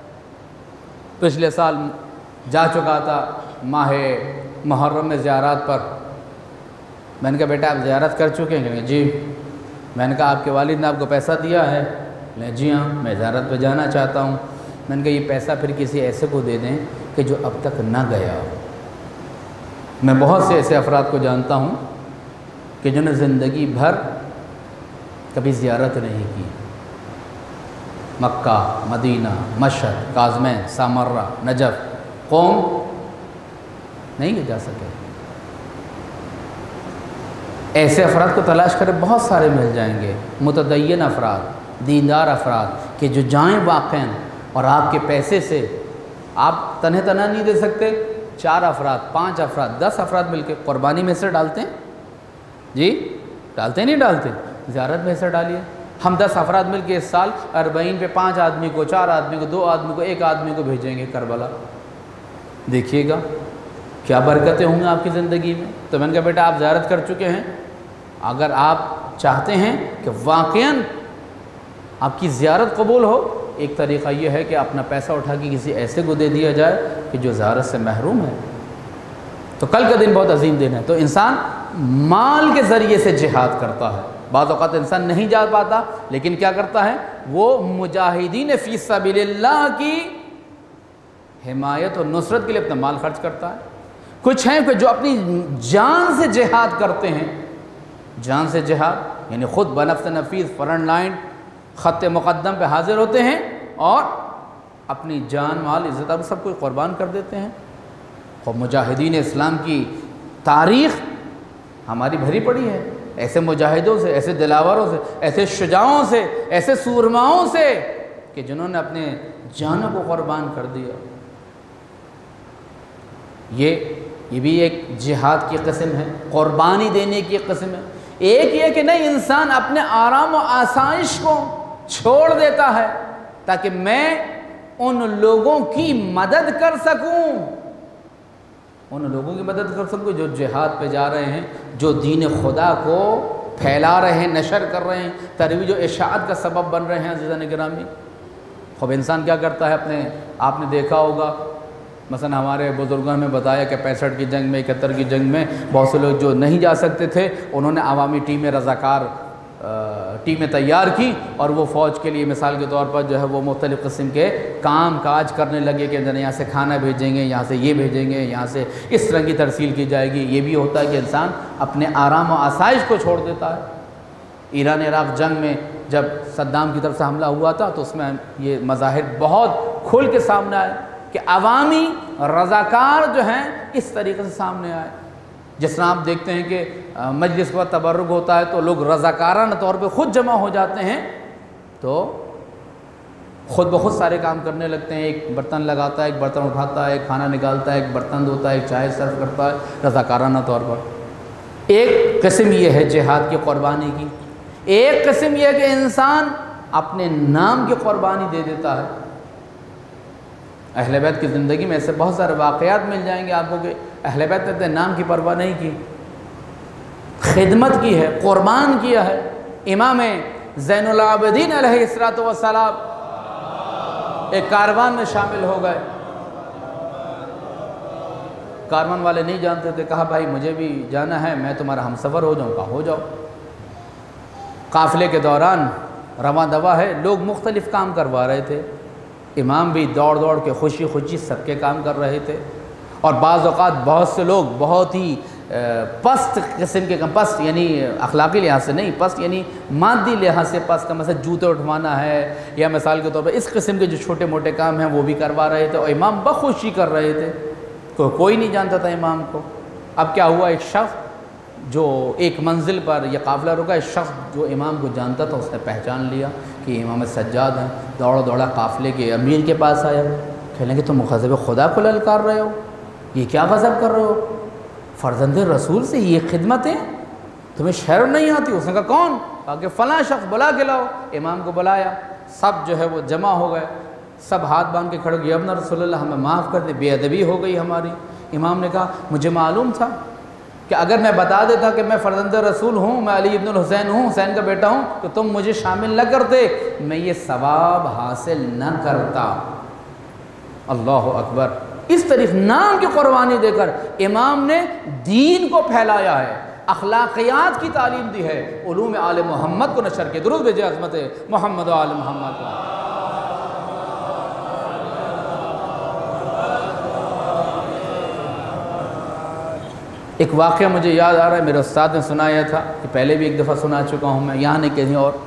پچھلے سال جا چکا تھا ماہ محرم میں زیارات پر، میں نے کہا بیٹا آپ زیارت کر چکے ہیں؟ جی۔ میں نے کہا آپ کے والد نے آپ کو پیسہ دیا ہے؟ جی ہاں، میں زیارت پہ جانا چاہتا ہوں۔ میں نے کہا یہ پیسہ پھر کسی ایسے کو دے دیں کہ جو اب تک نہ گیا ہو۔ میں بہت سے ایسے افراد کو جانتا ہوں کہ جنہوں نے زندگی بھر کبھی زیارت نہیں کی، مکہ، مدینہ، مشہد، کاظمین، سامرہ، نجف، قوم نہیں جا سکے۔ ایسے افراد کو تلاش کرے، بہت سارے مل جائیں گے، متدین افراد، دیندار افراد کہ جو جائیں واقعاً، اور آپ کے پیسے سے آپ تنہ تنہ نہیں دے سکتے، چار افراد، پانچ افراد، دس افراد مل کے قربانی میں سے ڈالتے ہیں، جی ڈالتے نہیں ڈالتے، زیارت میں سے ڈالیے۔ ہم دس افراد مل کے اس سال اربعین پہ پانچ آدمی کو، چار آدمی کو، دو آدمی کو، ایک آدمی کو بھیجیں گے کربلا، دیکھیے گا کیا برکتیں ہوں گی آپ کی زندگی میں۔ تو میں نے کہا بیٹا آپ زیارت کر چکے ہیں، اگر آپ چاہتے ہیں کہ واقعاً آپ کی زیارت قبول ہو، ایک طریقہ یہ ہے کہ اپنا پیسہ اٹھا کے کسی ایسے کو دے دیا جائے کہ جو زیارت سے محروم ہے۔ تو کل کا دن بہت عظیم دن ہے۔ تو انسان مال کے ذریعے سے جہاد کرتا ہے، بعض اوقات انسان نہیں جا پاتا، لیکن کیا کرتا ہے، وہ مجاہدین فی سبیل اللہ کی حمایت اور نصرت کے لیے اپنا مال خرچ کرتا ہے۔ کچھ ہیں کہ جو اپنی جان سے جہاد کرتے ہیں، جان سے جہاد یعنی خود بنفس نفیس فرنٹ لائن خط مقدم پہ حاضر ہوتے ہیں اور اپنی جان مال عزت اب سب کچھ قربان کر دیتے ہیں۔ اور مجاہدین اسلام کی تاریخ ہماری بھری پڑی ہے ایسے مجاہدوں سے، ایسے دلاوروں سے، ایسے شجاعوں سے، ایسے سورماؤں سے کہ جنہوں نے اپنے جانوں کو قربان کر دیا۔ یہ یہ بھی ایک جہاد کی قسم ہے، قربانی دینے کی قسم ہے۔ ایک یہ کہ نہیں، انسان اپنے آرام و آسائش کو چھوڑ دیتا ہے تاکہ میں ان لوگوں کی مدد کر سکوں، ان لوگوں کی مدد کر سکوں جو جہاد پہ جا رہے ہیں، جو دین خدا کو پھیلا رہے ہیں، نشر کر رہے ہیں، ترویج و اشاعت کا سبب بن رہے ہیں۔ عزیزان گرامی، خوب انسان کیا کرتا ہے اپنے، آپ نے دیکھا ہوگا مثلا ہمارے بزرگوں نے بتایا کہ پینسٹھ کی جنگ میں، اکہتر کی جنگ میں بہت سے لوگ جو نہیں جا سکتے تھے، انہوں نے عوامی ٹیمیں، رضاکار ٹیمیں تیار کی اور وہ فوج کے لیے مثال کے طور پر جو ہے وہ مختلف قسم کے کام کاج کرنے لگے کہ یہاں سے کھانا بھیجیں گے، یہاں سے یہ بھیجیں گے، یہاں سے اس طرح کی ترسیل کی جائے گی۔ یہ بھی ہوتا ہے کہ انسان اپنے آرام و آسائش کو چھوڑ دیتا ہے۔ ایران عراق جنگ میں جب صدام کی طرف سے حملہ ہوا تھا تو اس میں یہ مظاہر بہت کھل کے سامنے آئے کہ عوامی رضاکار جو ہیں اس طریقے سے سامنے آئے۔ جس طرح آپ دیکھتے ہیں کہ مجلس کا تبرک ہوتا ہے تو لوگ رضاکارانہ طور پہ خود جمع ہو جاتے ہیں، تو خود بخود سارے کام کرنے لگتے ہیں۔ ایک برتن لگاتا ہے، ایک برتن اٹھاتا ہے، ایک کھانا نکالتا ہے، ایک برتن دھوتا ہے، ایک چائے سرو کرتا ہے، رضاکارانہ طور پر۔ ایک قسم یہ ہے جہاد کی قربانی کی۔ ایک قسم یہ ہے کہ انسان اپنے نام کی قربانی دے دیتا ہے۔ اہل بیت کی زندگی میں ایسے بہت سارے واقعات مل جائیں گے آپ کو کہ اہل بیت نے نام کی پرواہ نہیں کی، خدمت کی ہے، قربان کیا ہے۔ امام زین العابدین علیہ الصلوۃ والسلام ایک کاروان میں شامل ہو گئے، کاروان والے نہیں جانتے تھے، کہا بھائی مجھے بھی جانا ہے، میں تمہارا ہم سفر ہو جاؤں، کہا ہو جاؤ۔ قافلے کے دوران رواں دوا ہے، لوگ مختلف کام کروا رہے تھے، امام بھی دوڑ دوڑ کے خوشی خوشی سب کے کام کر رہے تھے، اور بعض اوقات بہت سے لوگ بہت ہی پست قسم کے، پست یعنی اخلاقی لحاظ سے نہیں، پست یعنی مادی لحاظ سے پست کا، مثلا جوتے اٹھوانا ہے یا مثال کے طور پر اس قسم کے جو چھوٹے موٹے کام ہیں وہ بھی کروا رہے تھے، اور امام بخوشی کر رہے تھے، تو کوئی نہیں جانتا تھا امام کو۔ اب کیا ہوا، ایک شخص جو ایک منزل پر یہ قافلہ رکا، ایک شخص جو امام کو جانتا تھا اس نے پہچان لیا کہ امام سجاد ہیں، دوڑا دوڑا قافلے کے امیر کے پاس آیا، کہنے کہ تم غضب خدا کو للکار رہے ہو، یہ کیا غضب کر رہے ہو، فرزند رسول سے یہ خدمتیں تمہیں شرم نہیں آتی؟ اس نے کہا کون؟ کہا کہ فلاں شخص، بلا کے لاؤ۔ امام کو بلایا، سب جو ہے وہ جمع ہو گئے، سب ہاتھ باندھ کے کھڑے ہوئے، ابن رسول اللہ ہمیں معاف کر دے، بے ادبی ہو گئی ہماری۔ امام نے کہا مجھے معلوم تھا کہ اگر میں بتا دیتا کہ میں فرزند رسول ہوں، میں علی ابن الحسین ہوں، حسین کا بیٹا ہوں، تو تم مجھے شامل نہ کرتے، میں یہ ثواب حاصل نہ کرتا۔ اللہ اکبر! اس طریقے نام کی قربانی دے کر امام نے دین کو پھیلایا ہے، اخلاقیات کی تعلیم دی ہے، علوم آل محمد کو نشر کے۔ درود بھیجے عظمت محمد و آل محمد کو۔ ایک واقعہ مجھے یاد آ رہا ہے، میرے استاد نے سنایا تھا، کہ پہلے بھی ایک دفعہ سنا چکا ہوں میں، یہاں نہیں کہیں اور۔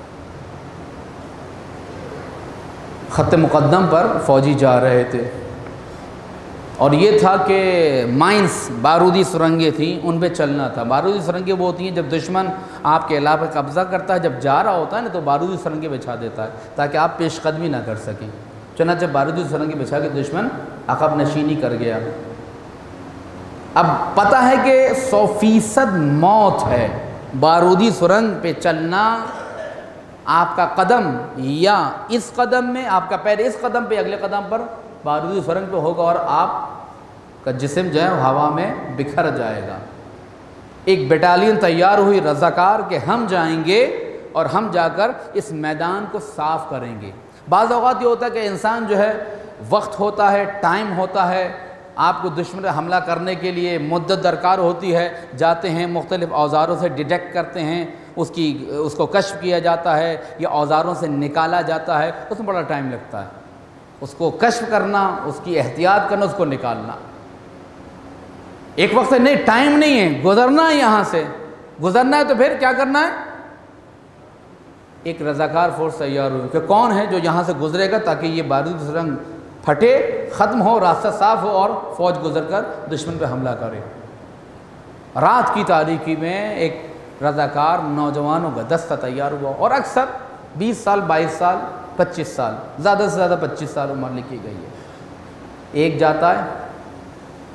خط مقدم پر فوجی جا رہے تھے، اور یہ تھا کہ مائنس، بارودی سرنگیں تھیں، ان پہ چلنا تھا۔ بارودی سرنگیں وہ ہوتی ہیں جب دشمن آپ کے علاقے قبضہ کرتا ہے، جب جا رہا ہوتا ہے نا تو بارودی سرنگیں بچھا دیتا ہے تاکہ آپ پیش قدمی نہ کر سکیں۔ چنانچہ بارودی سرنگیں بچھا کے دشمن عقب نشینی کر گیا۔ اب پتہ ہے کہ سو فیصد موت ہے، بارودی سرنگ پہ چلنا، آپ کا قدم یا اس قدم میں، آپ کا پیر اس قدم پہ، اگلے قدم پر بارودی سرنگ پہ ہوگا، اور آپ کا جسم جو ہے ہوا میں بکھر جائے گا۔ ایک بٹالین تیار ہوئی رضاکار کہ ہم جائیں گے اور ہم جا کر اس میدان کو صاف کریں گے۔ بعض اوقات یہ ہوتا ہے کہ انسان جو ہے، وقت ہوتا ہے، ٹائم ہوتا ہے، آپ کو دشمن پر حملہ کرنے کے لیے مدت درکار ہوتی ہے، جاتے ہیں مختلف اوزاروں سے ڈیٹیکٹ کرتے ہیں، اس کی اس کو کشف کیا جاتا ہے یا اوزاروں سے نکالا جاتا ہے، اس میں بڑا ٹائم لگتا ہے، اس کو کشف کرنا، اس کی احتیاط کرنا، اس کو نکالنا۔ ایک وقت سے نہیں، ٹائم نہیں ہے، گزرنا ہے، یہاں سے گزرنا ہے، تو پھر کیا کرنا ہے؟ ایک رضاکار فورس تیار ہوئی کہ کون ہے جو یہاں سے گزرے گا تاکہ یہ بارودی سرنگ پھٹے، ختم ہو، راستہ صاف ہو اور فوج گزر کر دشمن پہ حملہ کرے۔ رات کی تاریکی میں ایک رضاکار نوجوانوں کا دستہ تیار ہوا، اور اکثر بیس سال، بائیس سال، پچیس سال، زیادہ سے زیادہ پچیس سال عمر لکھی گئی ہے۔ ایک جاتا ہے،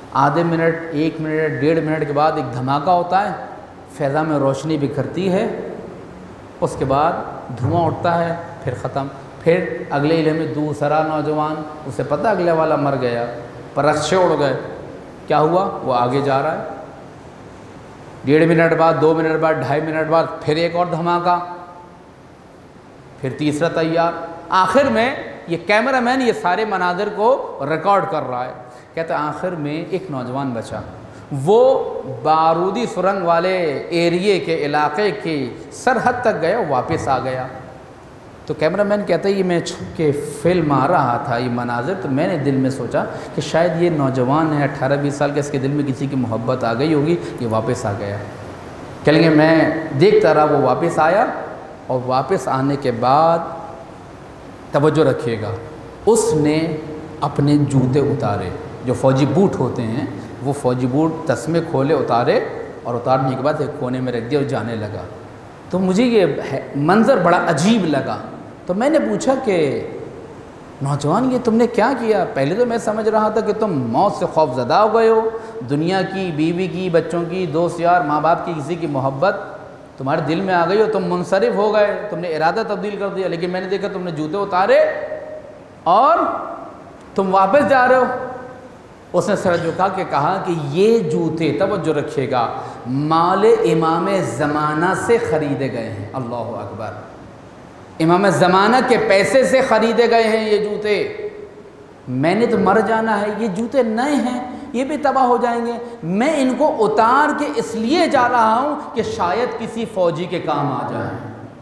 آدھے منٹ، ایک منٹ، ڈیڑھ منٹ کے بعد ایک دھماکہ ہوتا ہے، فضا میں روشنی بکھرتی ہے، اس کے بعد دھواں اٹھتا ہے، پھر ختم۔ پھر اگلے علم میں دوسرا نوجوان، اسے پتہ اگلے والا مر گیا، پرچھے اڑ گئے، کیا ہوا؟ وہ آگے جا رہا ہے۔ ڈیڑھ منٹ بعد، دو منٹ بعد، ڈھائی منٹ بعد پھر ایک اور دھماکہ، پھر تیسرا تیار۔ آخر میں یہ کیمرہ مین یہ سارے مناظر کو ریکارڈ کر رہا ہے، کہتے ہیں آخر میں ایک نوجوان بچا، وہ بارودی سرنگ والے ایریے کے علاقے کی سرحد تک گیا، واپس آ گیا۔ تو کیمرہ مین کہتا ہے یہ میں چھپ کے فلم آ رہا تھا یہ مناظر، تو میں نے دل میں سوچا کہ شاید یہ نوجوان ہے اٹھارہ بیس سال کا، اس کے دل میں کسی کی محبت آ گئی ہوگی، یہ واپس آ گیا۔ کہیں گے میں دیکھتا رہا، وہ واپس آیا، اور واپس آنے کے بعد توجہ رکھیے گا، اس نے اپنے جوتے اتارے، جو فوجی بوٹ ہوتے ہیں، وہ فوجی بوٹ تسمے کھولے، اتارے، اور اتارنے کے بعد ایک کونے میں رکھ دیا اور جانے لگا۔ تو مجھے یہ منظر بڑا عجیب لگا، تو میں نے پوچھا کہ نوجوان یہ تم نے کیا کیا؟ پہلے تو میں سمجھ رہا تھا کہ تم موت سے خوف زدہ ہو گئے ہو، دنیا کی، بیوی کی، بچوں کی، دوست یار، ماں باپ کی، کسی کی محبت تمہارے دل میں آ گئی ہو، تم منصرف ہو گئے، تم نے ارادہ تبدیل کر دیا، لیکن میں نے دیکھا تم نے جوتے اتارے اور تم واپس جا رہے ہو۔ اس نے سر جھکا کے کہا کہ یہ جوتے، توجہ رکھیے گا، مال امام زمانہ سے خریدے گئے ہیں۔ اللہ اکبر، امام زمانہ کے پیسے سے خریدے گئے ہیں یہ جوتے، میں نے تو مر جانا ہے، یہ جوتے نئے ہیں، یہ بھی تباہ ہو جائیں گے، میں ان کو اتار کے اس لیے جا رہا ہوں کہ شاید کسی فوجی کے کام آ جائیں۔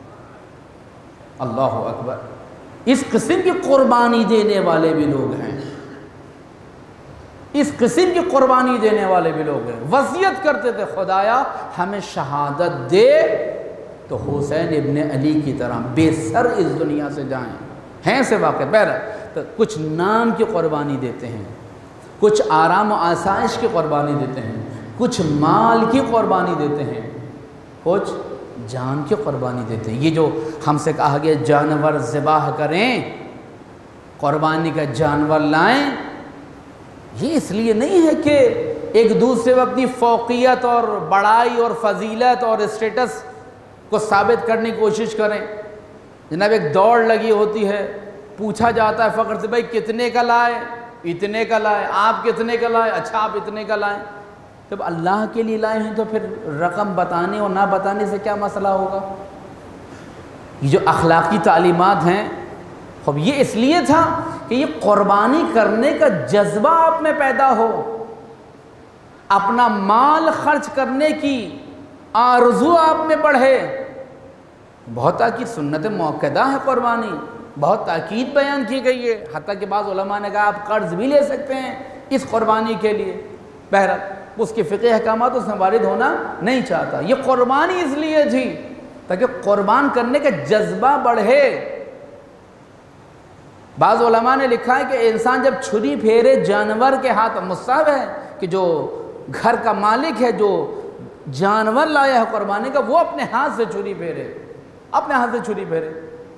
اللہ اکبر، اس قسم کی قربانی دینے والے بھی لوگ ہیں، اس قسم کی قربانی دینے والے بھی لوگ ہیں۔ وصیت کرتے تھے خدایا ہمیں شہادت دے تو حسین ابن علی کی طرح بے سر اس دنیا سے جائیں، ہیں سے واقع۔ بہرحال تو کچھ نام کی قربانی دیتے ہیں، کچھ آرام و آسائش کی قربانی دیتے ہیں، کچھ مال کی قربانی دیتے ہیں، کچھ جان کی قربانی دیتے ہیں۔ یہ جو ہم سے کہا گیا جانور ذبح کریں، قربانی کا جانور لائیں، یہ اس لیے نہیں ہے کہ ایک دوسرے میں اپنی فوقیت اور بڑائی اور فضیلت اور اسٹیٹس کو ثابت کرنے کی کوشش کریں۔ جناب ایک دوڑ لگی ہوتی ہے، پوچھا جاتا ہے فخر سے بھائی کتنے کا لائے؟ اتنے کا لائے۔ آپ کتنے کا لائے؟ اچھا آپ اتنے کا لائیں۔ جب اللہ کے لیے لائے ہیں تو پھر رقم بتانے اور نہ بتانے سے کیا مسئلہ ہوگا؟ یہ جو اخلاقی تعلیمات ہیں، خب یہ اس لیے تھا کہ یہ قربانی کرنے کا جذبہ آپ میں پیدا ہو، اپنا مال خرچ کرنے کی آرزو آپ میں بڑھے۔ بہت تاکید، سنت موقدہ ہے قربانی، بہت تاکید بیان کی گئی ہے، حتیٰ کہ بعض علماء نے کہا آپ قرض بھی لے سکتے ہیں اس قربانی کے لیے۔ بہرحال اس کے فقہ احکامات اس میں وارد ہونا نہیں چاہتا۔ یہ قربانی اس لیے تھی تاکہ قربان کرنے کا جذبہ بڑھے۔ بعض علماء نے لکھا ہے کہ انسان جب چھری پھیرے جانور کے ہاتھ، مستحب ہے کہ جو گھر کا مالک ہے، جو جانور لایا ہے قربانی کا، وہ اپنے ہاتھ سے چھری پھیرے، اپنے ہاتھ سے چھری پھیرے،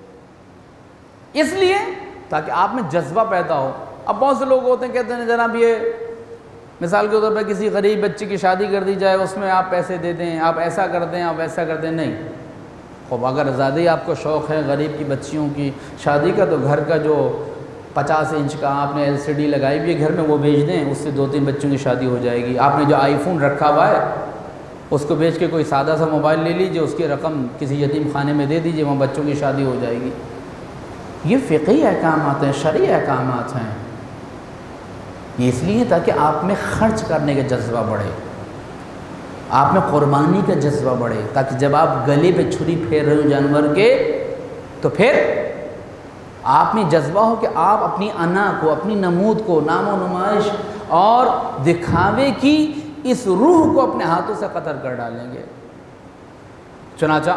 اس لیے تاکہ آپ میں جذبہ پیدا ہو۔ اب بہت سے لوگ ہوتے ہیں کہتے ہیں جناب یہ مثال کے طور پر کسی غریب بچے کی شادی کر دی جائے، اس میں آپ پیسے دے دیں، آپ ایسا کر دیں، آپ ایسا کر دیں۔ نہیں، خب اگر زیادہ ہی آپ کو شوق ہے غریب کی بچیوں کی شادی کا، تو گھر کا جو پچاس انچ کا آپ نے ایل سی ڈی لگائی بھی ہے گھر میں، وہ بیچ دیں، اس سے دو تین بچوں کی شادی ہو جائے گی۔ آپ نے جو آئی فون رکھا ہوا ہے اس کو بیچ کے کوئی سادہ سا موبائل لے لیجئے، اس کی رقم کسی یتیم خانے میں دے دیجئے، وہاں بچوں کی شادی ہو جائے گی۔ یہ فقہی احکامات ہیں، شرعی احکامات ہیں۔ یہ اس لیے تاکہ آپ میں خرچ کرنے کا جذبہ بڑھے، آپ میں قربانی کا جذبہ بڑھے، تاکہ جب آپ گلے پہ چھری پھیر رہے ہو جانور کے، تو پھر آپ میں جذبہ ہو کہ آپ اپنی انا کو، اپنی نمود کو، نام و نمائش اور دکھاوے کی اس روح کو اپنے ہاتھوں سے قطر کر ڈالیں گے۔ چنانچہ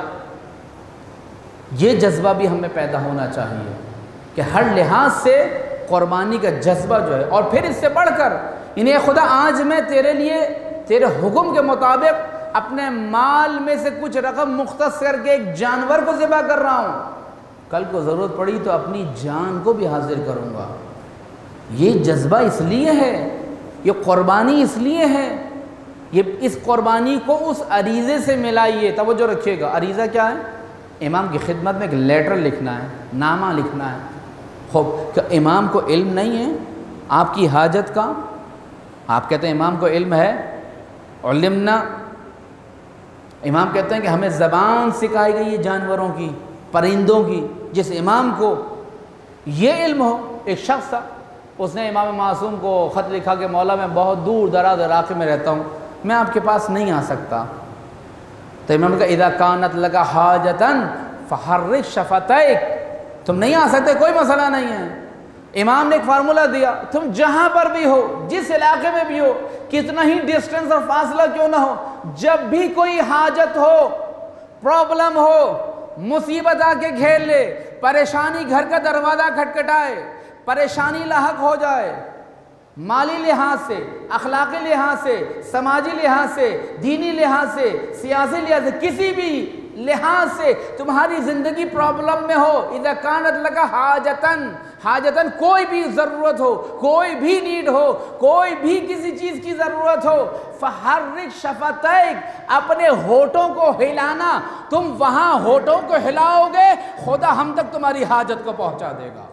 یہ جذبہ بھی ہمیں پیدا ہونا چاہیے کہ ہر لحاظ سے قربانی کا جذبہ جو ہے، اور پھر اس سے بڑھ کر انہیں خدا آج میں تیرے لیے تیرے حکم کے مطابق اپنے مال میں سے کچھ رقم مختص کر کے ایک جانور کو ذبح کر رہا ہوں، کل کو ضرورت پڑی تو اپنی جان کو بھی حاضر کروں گا۔ یہ جذبہ اس لیے ہے یہ قربانی اس لیے ہے، یہ اس قربانی کو اس عریضے سے ملائیے۔ توجہ رکھیے گا، عریضہ کیا ہے؟ امام کی خدمت میں ایک لیٹر لکھنا ہے، نامہ لکھنا ہے۔ خوب کہ امام کو علم نہیں ہے آپ کی حاجت کا؟ آپ کہتے ہیں امام کو علم ہے، علمنا، امام کہتے ہیں کہ ہمیں زبان سکھائی گئی ہے جانوروں کی، پرندوں کی۔ جس امام کو یہ علم ہو، ایک شخص تھا، اس نے امام معصوم کو خط لکھا کہ مولا میں بہت دور دراز علاقے میں رہتا ہوں، میں آپ کے پاس نہیں آ سکتا۔ تو امام کا اذا کانت لک حاجتن فحرک شفتیک، تم نہیں آ سکتے کوئی مسئلہ نہیں ہے۔ امام نے ایک فارمولہ دیا، تم جہاں پر بھی ہو، جس علاقے میں بھی ہو، کتنا ہی ڈسٹنس اور فاصلہ کیوں نہ ہو، جب بھی کوئی حاجت ہو، پرابلم ہو، مصیبت آ کے گھیر لے، پریشانی گھر کا دروازہ کھٹکھٹائے، پریشانی لاحق ہو جائے، مالی لحاظ سے، اخلاقی لحاظ سے، سماجی لحاظ سے، دینی لحاظ سے، سیاسی لحاظ سے، کسی بھی لحاظ سے تمہاری زندگی پرابلم میں ہو، اذا کانت لک حاجتن، حاجتن کوئی بھی ضرورت ہو، کوئی بھی نیڈ ہو، کوئی بھی کسی چیز کی ضرورت ہو، فحرک شفتیک، اپنے ہونٹوں کو ہلانا، تم وہاں ہونٹوں کو ہلاؤ گے، خدا ہم تک تمہاری حاجت کو پہنچا دے گا۔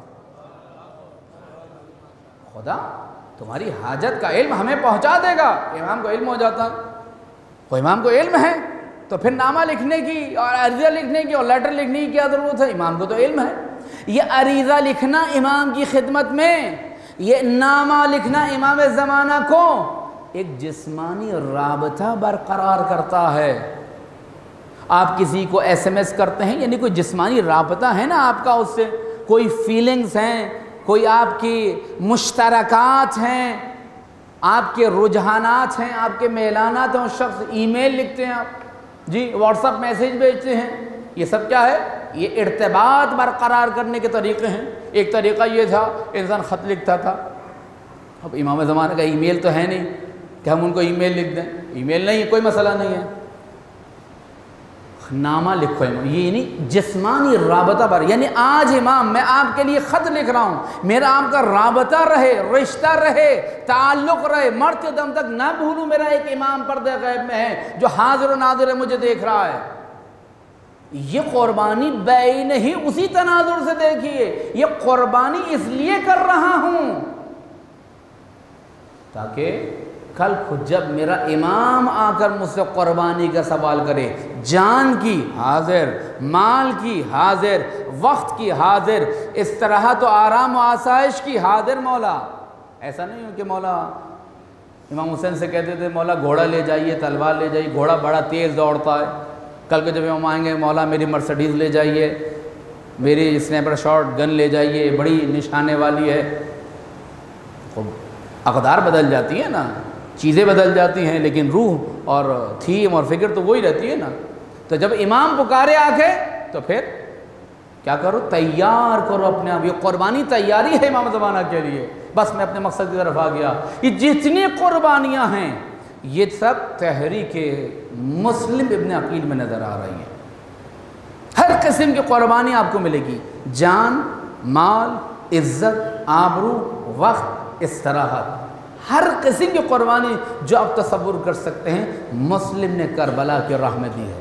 خدا تمہاری حاجت کا علم ہمیں پہنچا دے گا۔ امام کو علم ہو جاتا، کوئی امام کو علم ہے تو پھر نامہ لکھنے کی اور عریضہ لکھنے کی اور لیٹر لکھنے کی کیا ضرورت ہے؟ امام کو تو علم ہے۔ یہ عریضہ لکھنا امام کی خدمت میں، یہ نامہ لکھنا امام زمانہ کو ایک جسمانی رابطہ برقرار کرتا ہے۔ آپ کسی کو ایس ایم ایس کرتے ہیں، یعنی کوئی جسمانی رابطہ ہے نا آپ کا اس سے، کوئی فیلنگز ہیں، کوئی آپ کی مشترکات ہیں، آپ کے رجحانات ہیں، آپ کے میلانات ہیں۔ اس شخص ای میل لکھتے ہیں، آپ جی واٹس اپ میسیج بھیجتے ہیں، یہ سب کیا ہے؟ یہ ارتباط برقرار کرنے کے طریقے ہیں۔ ایک طریقہ یہ تھا انسان خط لکھتا تھا، اب امام زمانہ کا ای میل تو ہے نہیں کہ ہم ان کو ای میل لکھ دیں، ای میل نہیں ہے، کوئی مسئلہ نہیں ہے، نامہ لکھو۔ یہ نہیں جسمانی رابطہ بر، یعنی آج امام میں آپ کے لیے خط لکھ رہا ہوں، میرا آپ کا رابطہ رہے، رشتہ رہے، تعلق رہے، مرتے دم تک نہ بھولوں میرا ایک امام پردہ غیب میں ہے جو حاضر و ناظر ہے، مجھے دیکھ رہا ہے۔ یہ قربانی بے نہیں، اسی تناظر سے دیکھیے، یہ قربانی اس لیے کر رہا ہوں تاکہ کل خود جب میرا امام آ کر مجھ سے قربانی کا سوال کرے، جان کی حاضر، مال کی حاضر، وقت کی حاضر، اس طرح تو آرام و آسائش کی حاضر مولا۔ ایسا نہیں ہو کہ مولا امام حسین سے کہتے تھے مولا گھوڑا لے جائیے، تلوار لے جائیے، گھوڑا بڑا تیز دوڑتا ہے، کل کے جب امام آئیں گے مولا میری مرسڈیز لے جائیے، میری اسنیپر شاٹ گن لے جائیے، بڑی نشانے والی ہے۔ اقدار بدل جاتی ہے نا، چیزیں بدل جاتی ہیں، لیکن روح اور تھیم اور فکر تو وہی رہتی ہے نا۔ تو جب امام پکارے آ کے تو پھر کیا کرو؟ تیار کرو اپنے آپ۔ یہ قربانی تیاری ہے امام زمانہ کے لیے، بس میں اپنے مقصد کی طرف آ گیا۔ یہ جتنی قربانیاں ہیں یہ سب تحریک مسلم ابن عقیل میں نظر آ رہی ہیں۔ ہر قسم کی قربانی آپ کو ملے گی، جان، مال، عزت، آبرو، وقت، استراحت، ہر قسم کی قربانی جو آپ تصور کر سکتے ہیں مسلم نے کربلا کی راہ میں دی ہے۔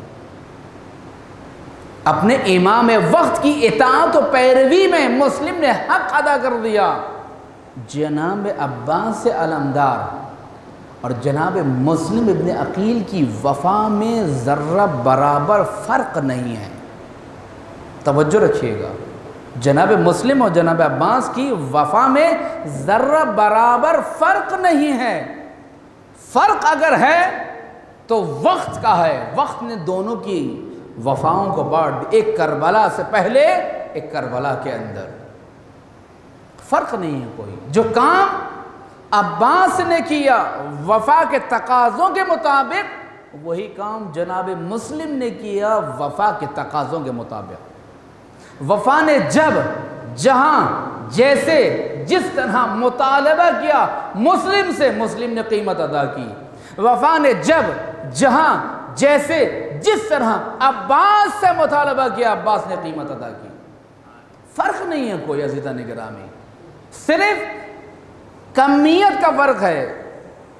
اپنے امام وقت کی اطاعت و پیروی میں مسلم نے حق ادا کر دیا۔ جناب عباس علمدار اور جناب مسلم ابن عقیل کی وفا میں ذرہ برابر فرق نہیں ہے، توجہ رکھیے گا۔ جناب مسلم اور جناب عباس کی وفا میں ذرہ برابر فرق نہیں ہے۔ فرق اگر ہے تو وقت کا ہے، وقت نے دونوں کی وفاؤں کو بانٹ دی، ایک کربلا سے پہلے، ایک کربلا کے اندر۔ فرق نہیں ہے کوئی۔ جو کام عباس نے کیا وفا کے تقاضوں کے مطابق، وہی کام جناب مسلم نے کیا وفا کے تقاضوں کے مطابق۔ وفا نے جب جہاں جیسے جس طرح مطالبہ کیا مسلم سے، مسلم نے قیمت ادا کی۔ وفا نے جب جہاں جیسے جس طرح عباس سے مطالبہ کیا، عباس نے قیمت ادا کی۔ فرق نہیں ہے کوئی عزیزان گرامی، صرف کمیت کا فرق ہے۔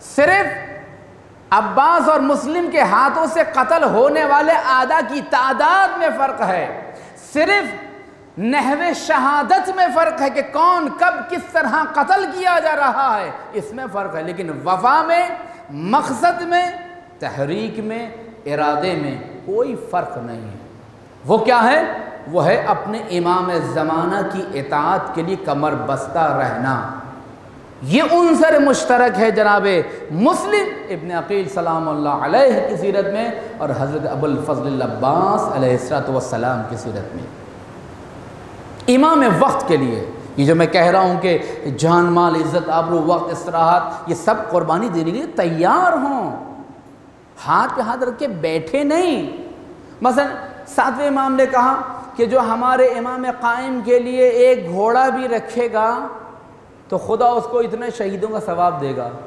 صرف عباس اور مسلم کے ہاتھوں سے قتل ہونے والے اعداء کی تعداد میں فرق ہے، صرف نحو شہادت میں فرق ہے کہ کون کب کس طرح قتل کیا جا رہا ہے، اس میں فرق ہے، لیکن وفا میں، مقصد میں، تحریک میں، ارادے میں کوئی فرق نہیں ہے۔ وہ کیا ہے؟ وہ ہے اپنے امام زمانہ کی اطاعت کے لیے کمر بستہ رہنا۔ یہ عنصر مشترک ہے جناب مسلم ابن عقیل سلام اللہ علیہ کی سیرت میں اور حضرت ابو الفضل العباس علیہ السلام کی سیرت میں۔ امام وقت کے لیے یہ جو میں کہہ رہا ہوں کہ جان مال عزت آبرو وقت استراحت یہ سب قربانی دینے کے لیے تیار ہوں، ہاتھ پہ ہاتھ رکھ کے بیٹھے نہیں۔ مثلا ساتویں امام نے کہا کہ جو ہمارے امام قائم کے لیے ایک گھوڑا بھی رکھے گا تو خدا اس کو اتنے شہیدوں کا ثواب دے گا۔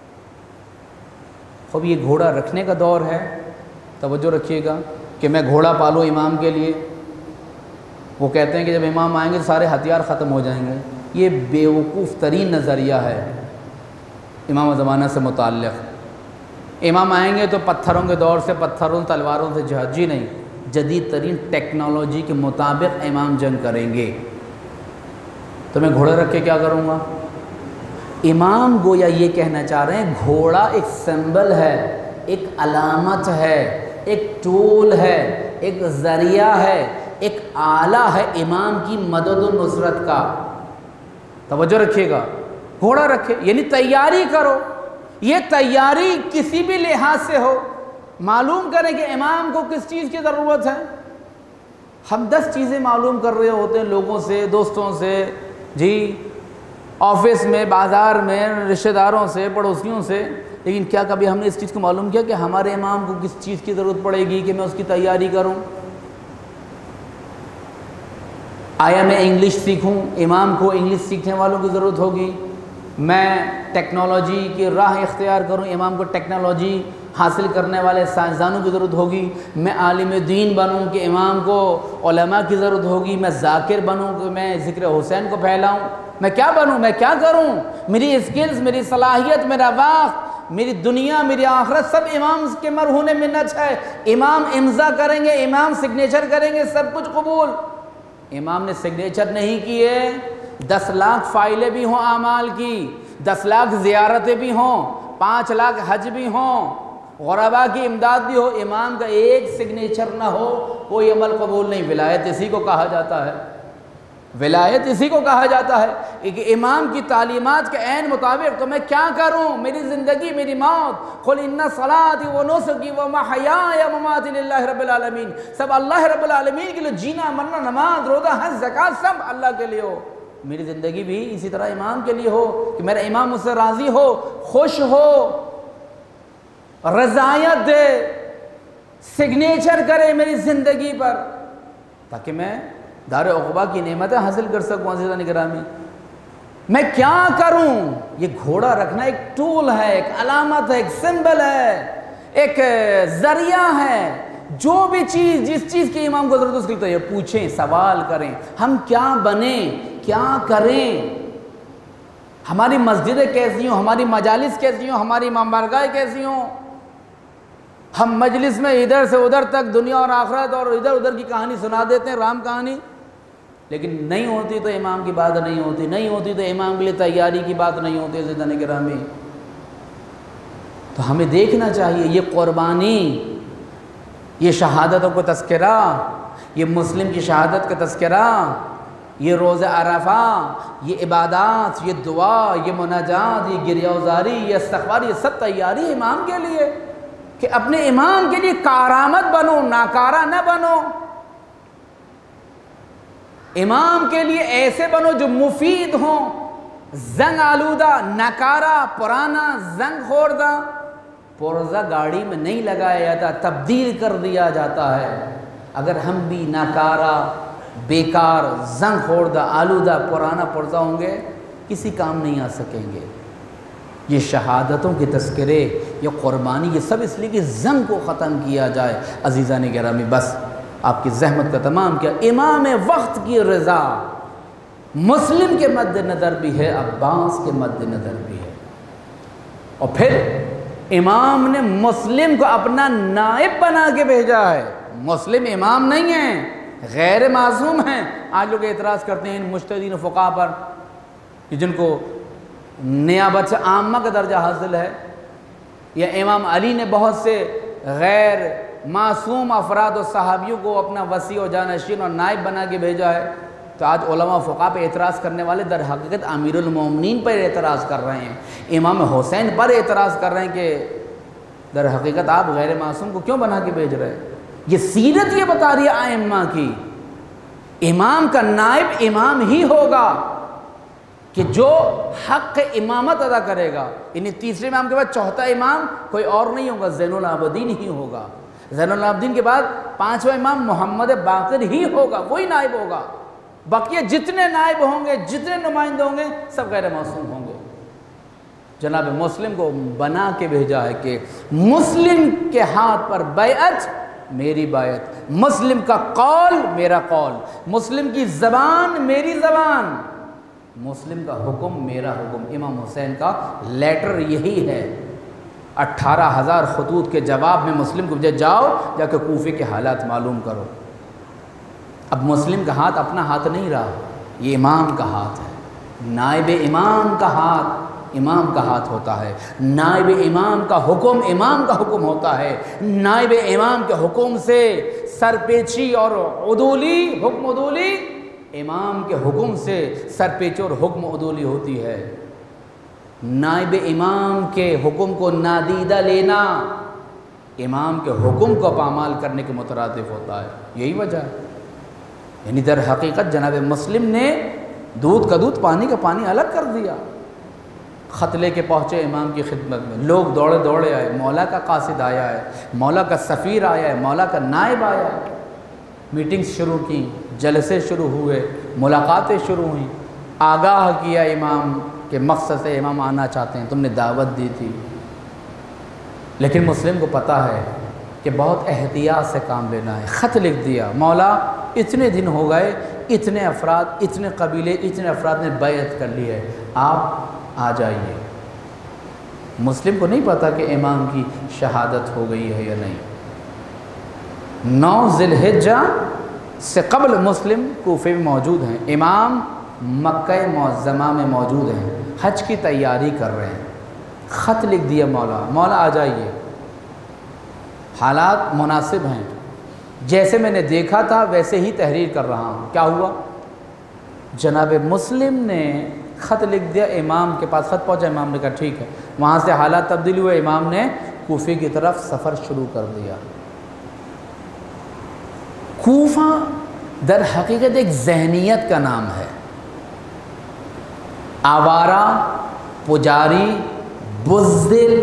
خوب یہ گھوڑا رکھنے کا دور ہے، توجہ رکھیے گا کہ میں گھوڑا پالوں امام کے لیے۔ وہ کہتے ہیں کہ جب امام آئیں گے تو سارے ہتھیار ختم ہو جائیں گے۔ یہ بیوقوف ترین نظریہ ہے امام زمانہ سے متعلق۔ امام آئیں گے تو پتھروں کے دور سے، پتھروں تلواروں سے جہاد، جی نہیں، جدید ترین ٹیکنالوجی کے مطابق امام جنگ کریں گے۔ تو میں گھوڑا رکھ کے کیا کروں گا؟ امام گویا یہ کہنا چاہ رہے ہیں گھوڑا ایک سمبل ہے، ایک علامت ہے، ایک ٹول ہے، ایک ذریعہ ہے، ایک آلہ ہے امام کی مدد و نصرت کا۔ توجہ رکھیے گا، گھوڑا رکھے یعنی تیاری کرو۔ یہ تیاری کسی بھی لحاظ سے ہو، معلوم کریں کہ امام کو کس چیز کی ضرورت ہے۔ ہم دس چیزیں معلوم کر رہے ہوتے ہیں لوگوں سے، دوستوں سے، جی آفس میں، بازار میں، رشتہ داروں سے، پڑوسیوں سے، لیکن کیا کبھی ہم نے اس چیز کو معلوم کیا کہ ہمارے امام کو کس چیز کی ضرورت پڑے گی کہ میں اس کی تیاری کروں؟ آیا میں انگلش سیکھوں، امام کو انگلش سیکھنے والوں کی ضرورت ہوگی؟ میں ٹیکنالوجی کی راہ اختیار کروں، امام کو ٹیکنالوجی حاصل کرنے والے سائنسدانوں کی ضرورت ہوگی؟ میں عالم دین بنوں کہ امام کو علماء کی ضرورت ہوگی؟ میں ذاکر بنوں کہ میں ذکر حسین کو پھیلاؤں؟ میں کیا بنوں؟ میں کیا کروں؟ میری اسکلز، میری صلاحیت، میرا وقت، میری دنیا، میری آخرت سب امام کے مرہون منت ہے۔ امام امضا کریں گے، امام سگنیچر کریں گے، سب کچھ قبول۔ امام نے سگنیچر نہیں کیے، دس لاکھ فائلیں بھی ہوں اعمال کی، دس لاکھ زیارتیں بھی ہوں، پانچ لاکھ حج بھی ہوں، غربا کی امداد بھی ہو، امام کا ایک سگنیچر نہ ہو کوئی عمل قبول نہیں۔ ولایت اسی کو کہا جاتا ہے، ولایت اسی کو کہا جاتا ہے کہ امام کی تعلیمات کے عین مطابق تو میں کیا کروں؟ میری زندگی، میری موت، قل ان صلاتی و نسکی و محیای و مماتی للہ رب العالمین، سب اللہ رب العالمین کے لیے، جینا مرنا، نماز، روزہ، حج، زکوٰۃ سب اللہ کے لیے ہو۔ میری زندگی بھی اسی طرح امام کے لیے ہو کہ میرا امام مجھ سے راضی ہو، خوش ہو، رضایت دے، سگنیچر کرے میری زندگی پر، تاکہ میں دار عقبہ کی نعمتیں حاصل کر سکوں۔ عزیزان گرامی، میں کیا کروں؟ یہ گھوڑا رکھنا ایک ٹول ہے، ایک علامت ہے، ایک سمبل ہے، ایک ذریعہ ہے۔ جو بھی چیز، جس چیز کی امام کو ضرورت اس کی تو یہ پوچھیں، سوال کریں، ہم کیا بنیں، کیا کریں، ہماری مسجدیں کیسی ہوں، ہماری مجالس کیسی ہوں، ہماری امام بارگاہیں کیسی ہوں۔ ہم مجلس میں ادھر سے ادھر تک دنیا اور آخرت اور ادھر ادھر کی کہانی سنا دیتے ہیں، رام کہانی، لیکن نہیں ہوتی تو امام کی بات نہیں ہوتی، نہیں ہوتی تو امام کے لیے تیاری کی بات نہیں ہوتی۔ عزیزان گرامی، تو ہمیں دیکھنا چاہیے یہ قربانی، یہ شہادتوں کو تذکرہ، یہ مسلم کی شہادت کا تذکرہ، یہ روزہ عرفہ، یہ عبادات، یہ دعا، یہ مناجات، یہ گریہ وزاری، یہ استغفار، یہ سب تیاری امام کے لیے کہ اپنے امام کے لیے کارآمد بنو، ناکارہ نہ بنو۔ امام کے لیے ایسے بنو جو مفید ہوں، زنگ آلودہ، ناکارہ، پرانا، زنگ خوردہ، پرزہ گاڑی میں نہیں لگایا جاتا، تبدیل کر دیا جاتا ہے۔ اگر ہم بھی ناکارہ، بیکار، زنگ خوردہ، آلودہ، پرانا پرزہ ہوں گے، کسی کام نہیں آ سکیں گے۔ یہ شہادتوں کے تذکرے، یہ قربانی، یہ سب اس لیے کہ زنگ کو ختم کیا جائے۔ عزیزان گرامی، بس آپ کی زحمت کا تمام کیا۔ امام وقت کی رضا مسلم کے مد نظر بھی ہے، عباس کے مد نظر بھی ہے، اور پھر امام نے مسلم کو اپنا نائب بنا کے بھیجا ہے۔ مسلم امام نہیں ہے، غیر معصوم ہیں۔ آج لوگ اعتراض کرتے ہیں ان مجتہدین و فقہا پر کہ جن کو نیابت سے عامہ کا درجہ حاصل ہے، یا امام علی نے بہت سے غیر معصوم افراد و صحابیوں کو اپنا وصی و جانشین اور نائب بنا کے بھیجا ہے۔ تو آج علماء و فقہا پہ اعتراض کرنے والے در حقیقت امیر المومنین پر اعتراض کر رہے ہیں، امام حسین پر اعتراض کر رہے ہیں کہ در حقیقت آپ غیر معصوم کو کیوں بنا کے بھیج رہے ہیں۔ یہ سیرت یہ بتا رہی ہے ائمہ کی، امام کا نائب امام ہی ہوگا کہ جو حق امامت ادا کرے گا۔ یعنی تیسرے امام کے بعد چوتھا امام کوئی اور نہیں ہوگا، زین العابدین ہی ہوگا۔ زین العابدین کے بعد پانچواں امام محمد باقر ہی ہوگا، وہی نائب ہوگا۔ بقیہ جتنے نائب ہوں گے، جتنے نمائندے ہوں گے، سب غیر معصوم ہوں گے۔ جناب مسلم کو بنا کے بھیجا ہے کہ مسلم کے ہاتھ پر بیعت میری بیعت، مسلم کا قول میرا قول، مسلم کی زبان میری زبان، مسلم کا حکم میرا حکم۔ امام حسین کا لیٹر یہی ہے، اٹھارہ ہزار خطوط کے جواب میں مسلم کو جاؤ جا کے کوفے کے حالات معلوم کرو۔ اب مسلم کا ہاتھ اپنا ہاتھ نہیں رہا، یہ امام کا ہاتھ ہے۔ نائب امام کا ہاتھ امام کا ہاتھ ہوتا ہے، نائب امام کا حکم امام کا حکم ہوتا ہے۔ نائب امام کے حکم سے سرپیچی اور عدولی، حکم عدولی امام کے حکم سے سرپیچی اور حکم عدولی ہوتی ہے۔ نائب امام کے حکم کو نادیدہ لینا امام کے حکم کو پامال کرنے کے مترادف ہوتا ہے، یہی وجہ ہے۔ یعنی در حقیقت جناب مسلم نے دودھ کا دودھ پانی کا پانی الگ کر دیا۔ خط لے کے پہنچے امام کی خدمت میں، لوگ دوڑے دوڑے آئے، مولا کا قاصد آیا ہے، مولا کا سفیر آیا ہے، مولا کا نائب آیا ہے۔ میٹنگز شروع کی، جلسے شروع ہوئے، ملاقاتیں شروع ہوئیں، آگاہ کیا امام کے مقصد سے امام آنا چاہتے ہیں، تم نے دعوت دی تھی۔ لیکن مسلم کو پتہ ہے کہ بہت احتیاط سے کام لینا ہے۔ خط لکھ دیا، مولا اتنے دن ہو گئے، اتنے افراد، اتنے قبیلے، اتنے افراد نے بیعت کر لی ہے، آپ آ جائیے۔ مسلم کو نہیں پتا کہ امام کی شہادت ہو گئی ہے یا نہیں۔ نو ذی الحجہ سے قبل مسلم کوفے میں موجود ہیں، امام مکہ معظمہ میں موجود ہیں، حج کی تیاری کر رہے ہیں۔ خط لکھ دیا مولا، مولا آ جائیے، حالات مناسب ہیں، جیسے میں نے دیکھا تھا ویسے ہی تحریر کر رہا ہوں۔ کیا ہوا؟ جناب مسلم نے خط لکھ دیا، امام کے پاس خط پہنچا، امام نے کہا ٹھیک ہے۔ وہاں سے حالات تبدیل ہوئے، امام نے کوفے کی طرف سفر شروع کر دیا۔ کوفہ در حقیقت ایک ذہنیت کا نام ہے، آوارہ، پجاری، بزدل،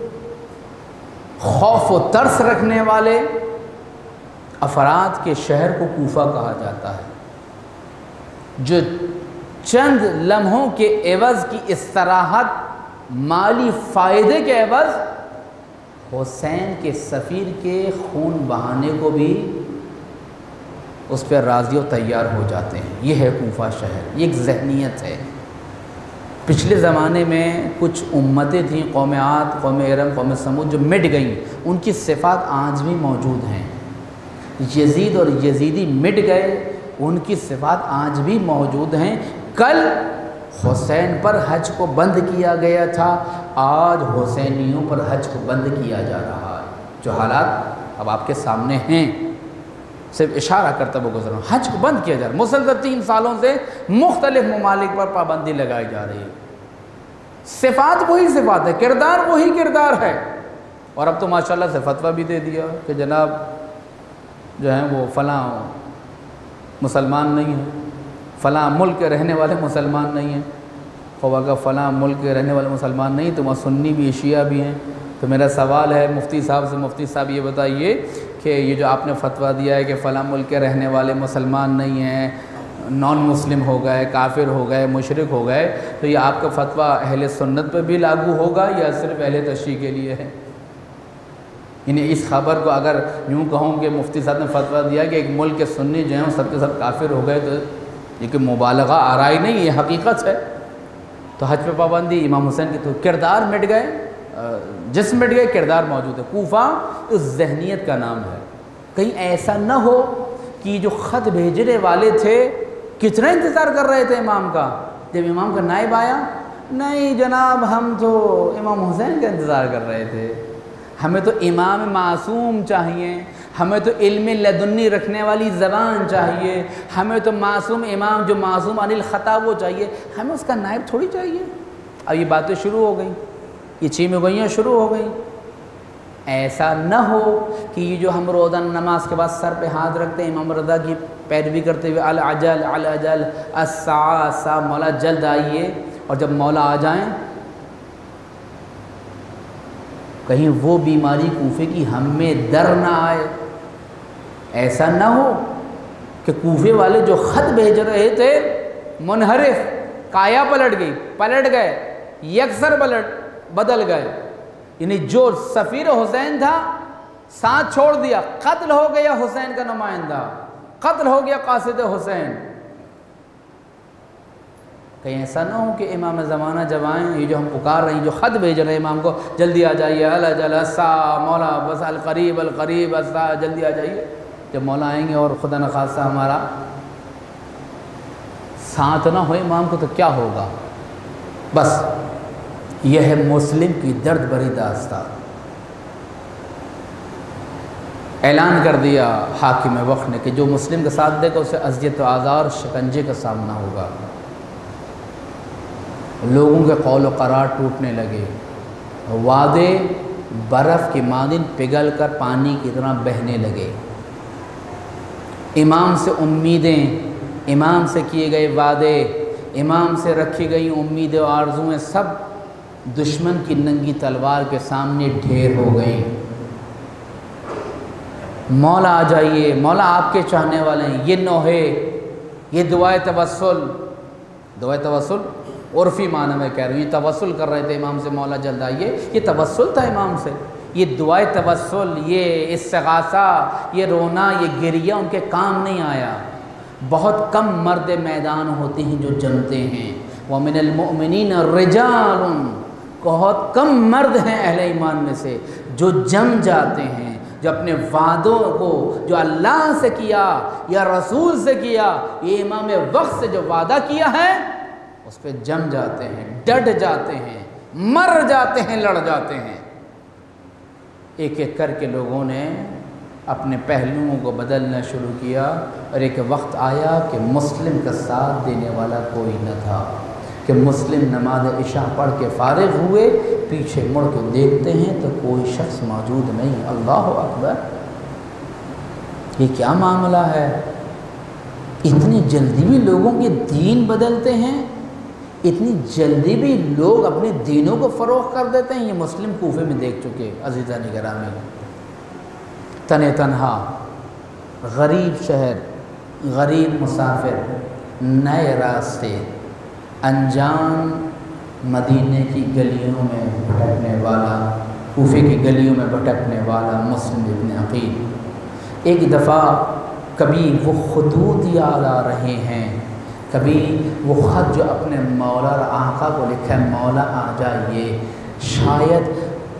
خوف و ترس رکھنے والے افراد کے شہر کو کوفہ کہا جاتا ہے، جو چند لمحوں کے عوض کی استراحت، مالی فائدے کے عوض حسین کے سفیر کے خون بہانے کو بھی اس پہ راضی و تیار ہو جاتے ہیں۔ یہ ہے کوفہ شہر، یہ ایک ذہنیت ہے۔ پچھلے زمانے میں کچھ امتیں تھیں، قوم عاد، قوم ارم، قوم سمود، جو مٹ گئیں، ان کی صفات آج بھی موجود ہیں۔ یزید اور یزیدی مٹ گئے، ان کی صفات آج بھی موجود ہیں۔ کل حسین پر حج کو بند کیا گیا تھا، آج حسینیوں پر حج کو بند کیا جا رہا ہے۔ جو حالات اب آپ کے سامنے ہیں، صرف اشارہ کرتا وہ گزر رہا ہوں، حج کو بند کیا جا رہا ہے۔ مسلسل تین سالوں سے مختلف ممالک پر پابندی لگائی جا رہی ہے۔ صفات وہی صفات ہے، کردار وہی کردار ہے۔ اور اب تو ماشاءاللہ سے فتویٰ بھی دے دیا کہ جناب جو ہیں وہ فلاں مسلمان نہیں ہیں، فلاں ملک کے رہنے والے مسلمان نہیں ہیں۔ خواہ کا فلاں ملک کے رہنے والے مسلمان نہیں تو وہاں سنی بھی شیعہ بھی ہیں۔ تو میرا سوال ہے مفتی صاحب سے، مفتی صاحب یہ بتائیے کہ یہ جو آپ نے فتویٰ دیا ہے کہ فلاں ملک کے رہنے والے مسلمان نہیں ہیں، نان مسلم ہو گئے، کافر ہو گئے، مشرک ہو گئے، تو یہ آپ کا فتویٰ اہل سنت پہ بھی لاگو ہوگا یا صرف اہل تشیع کے لیے ہے؟ یعنی اس خبر کو اگر یوں کہوں کہ مفتی صاحب نے فتویٰ دیا کہ ایک ملک کے سنی جو ہیں سب کے سب کافر ہو گئے، تو یہ کہ مبالغہ آرائی نہیں، یہ حقیقت ہے۔ تو حج پہ پابندی، امام حسین کی تو کردار مٹ گئے، جسم مٹ گئے کردار موجود ہے۔ کوفہ اس ذہنیت کا نام ہے۔ کہیں ایسا نہ ہو کہ جو خط بھیجنے والے تھے کتنا انتظار کر رہے تھے امام کا، جب امام کا نائب آیا، نہیں جناب ہم تو امام حسین کا انتظار کر رہے تھے، ہمیں تو امام معصوم چاہیے، ہمیں تو علم لدنی رکھنے والی زبان چاہیے، ہمیں تو معصوم امام جو معصوم عن الخطا وہ چاہیے، ہمیں اس کا نائب تھوڑی چاہیے۔ اب یہ باتیں شروع ہو گئیں، یہ چیمیں گوئیاں شروع ہو گئیں۔ ایسا نہ ہو کہ یہ جو ہم روزانہ نماز کے بعد سر پہ ہاتھ رکھتے ہیں امام رضا کی پیروی کرتے ہوئے العجل العجل الساعہ الساعہ، مولا جلد آئیے، اور جب مولا آ جائیں کہیں وہ بیماری کوفے کی ہم میں در نہ آئے۔ ایسا نہ ہو کہ کوفے والے جو خط بھیج رہے تھے منحرف، کایا پلٹ گئی، پلٹ گئے، یکسر پلٹ بدل گئے، یعنی جو سفیر حسین تھا ساتھ چھوڑ دیا، قتل ہو گیا حسین کا نمائندہ، قتل ہو گیا قاصد حسین۔ کہیں ایسا نہ ہو کہ امام زمانہ جب آئیں، یہ جو ہم پکار رہے ہیں، جو خط بھیج رہے ہیں امام کو، جلدی آ جائیے، العجل الساعہ، مولا بس القریب القریب الساعہ، جلدی آ جائیے۔ جب مولا آئیں گے اور خدا نخواستہ ہمارا ساتھ نہ ہو امام کو تو کیا ہوگا؟ بس یہ ہے مسلم کی درد بھری داستان۔ اعلان کر دیا حاکم وقت نے کہ جو مسلم کا ساتھ دے گا اسے اذیت و آزار اور شکنجے کا سامنا ہوگا۔ لوگوں کے قول و قرار ٹوٹنے لگے، وعدے برف کی مانند پگھل کر پانی کی طرح بہنے لگے۔ امام سے امیدیں، امام سے کیے گئے وعدے، امام سے رکھی گئی امیدیں و آرزوئیں سب دشمن کی ننگی تلوار کے سامنے ڈھیر ہو گئیں۔ مولا آ جائیے، مولا آپ کے چاہنے والے ہیں، یہ نوحے، یہ دعائے توسل، دعائے توسل عرفی معنی میں کہہ رہا ہوں، یہ توسل کر رہے تھے امام سے، مولا جلد آئیے، یہ توسل تھا امام سے، یہ دعائے توسل، یہ استغاثہ، یہ رونا، یہ گریہ ان کے کام نہیں آیا۔ بہت کم مرد میدان ہوتے ہیں جو جمتے ہیں، وَمِنَ الْمُؤْمِنِينَ رِجَالٌ، بہت کم مرد ہیں اہل ایمان میں سے جو جم جاتے ہیں، جو اپنے وعدوں کو جو اللہ سے کیا یا رسول سے کیا، یہ امام وقت سے جو وعدہ کیا ہے اس پہ جم جاتے ہیں، ڈٹ جاتے ہیں، مر جاتے ہیں، لڑ جاتے ہیں۔ ایک ایک کر کے لوگوں نے اپنے پہلوؤں کو بدلنا شروع کیا، اور ایک وقت آیا کہ مسلم کا ساتھ دینے والا کوئی نہ تھا، کہ مسلم نماز عشاء پڑھ کے فارغ ہوئے، پیچھے مڑ کے دیکھتے ہیں تو کوئی شخص موجود نہیں۔ اللہ اکبر، یہ کیا معاملہ ہے؟ اتنی جلدی بھی لوگوں کے دین بدلتے ہیں، اتنی جلدی بھی لوگ اپنے دینوں کو فروغ کر دیتے ہیں۔ یہ مسلم کوفے میں دیکھ چکے عزیزان گرامی، تن تنہا، غریب شہر، غریب مسافر، نئے راستے، انجان مدینے کی گلیوں میں بھٹکنے والا، کوفے کی گلیوں میں بھٹکنے والا مسلم ابن عقیل۔ ایک دفعہ کبھی وہ خطوط یاد آ رہے ہیں، کبھی وہ خط جو اپنے مولا اور آقا کو لکھا ہے، مولا آ جائیے۔ شاید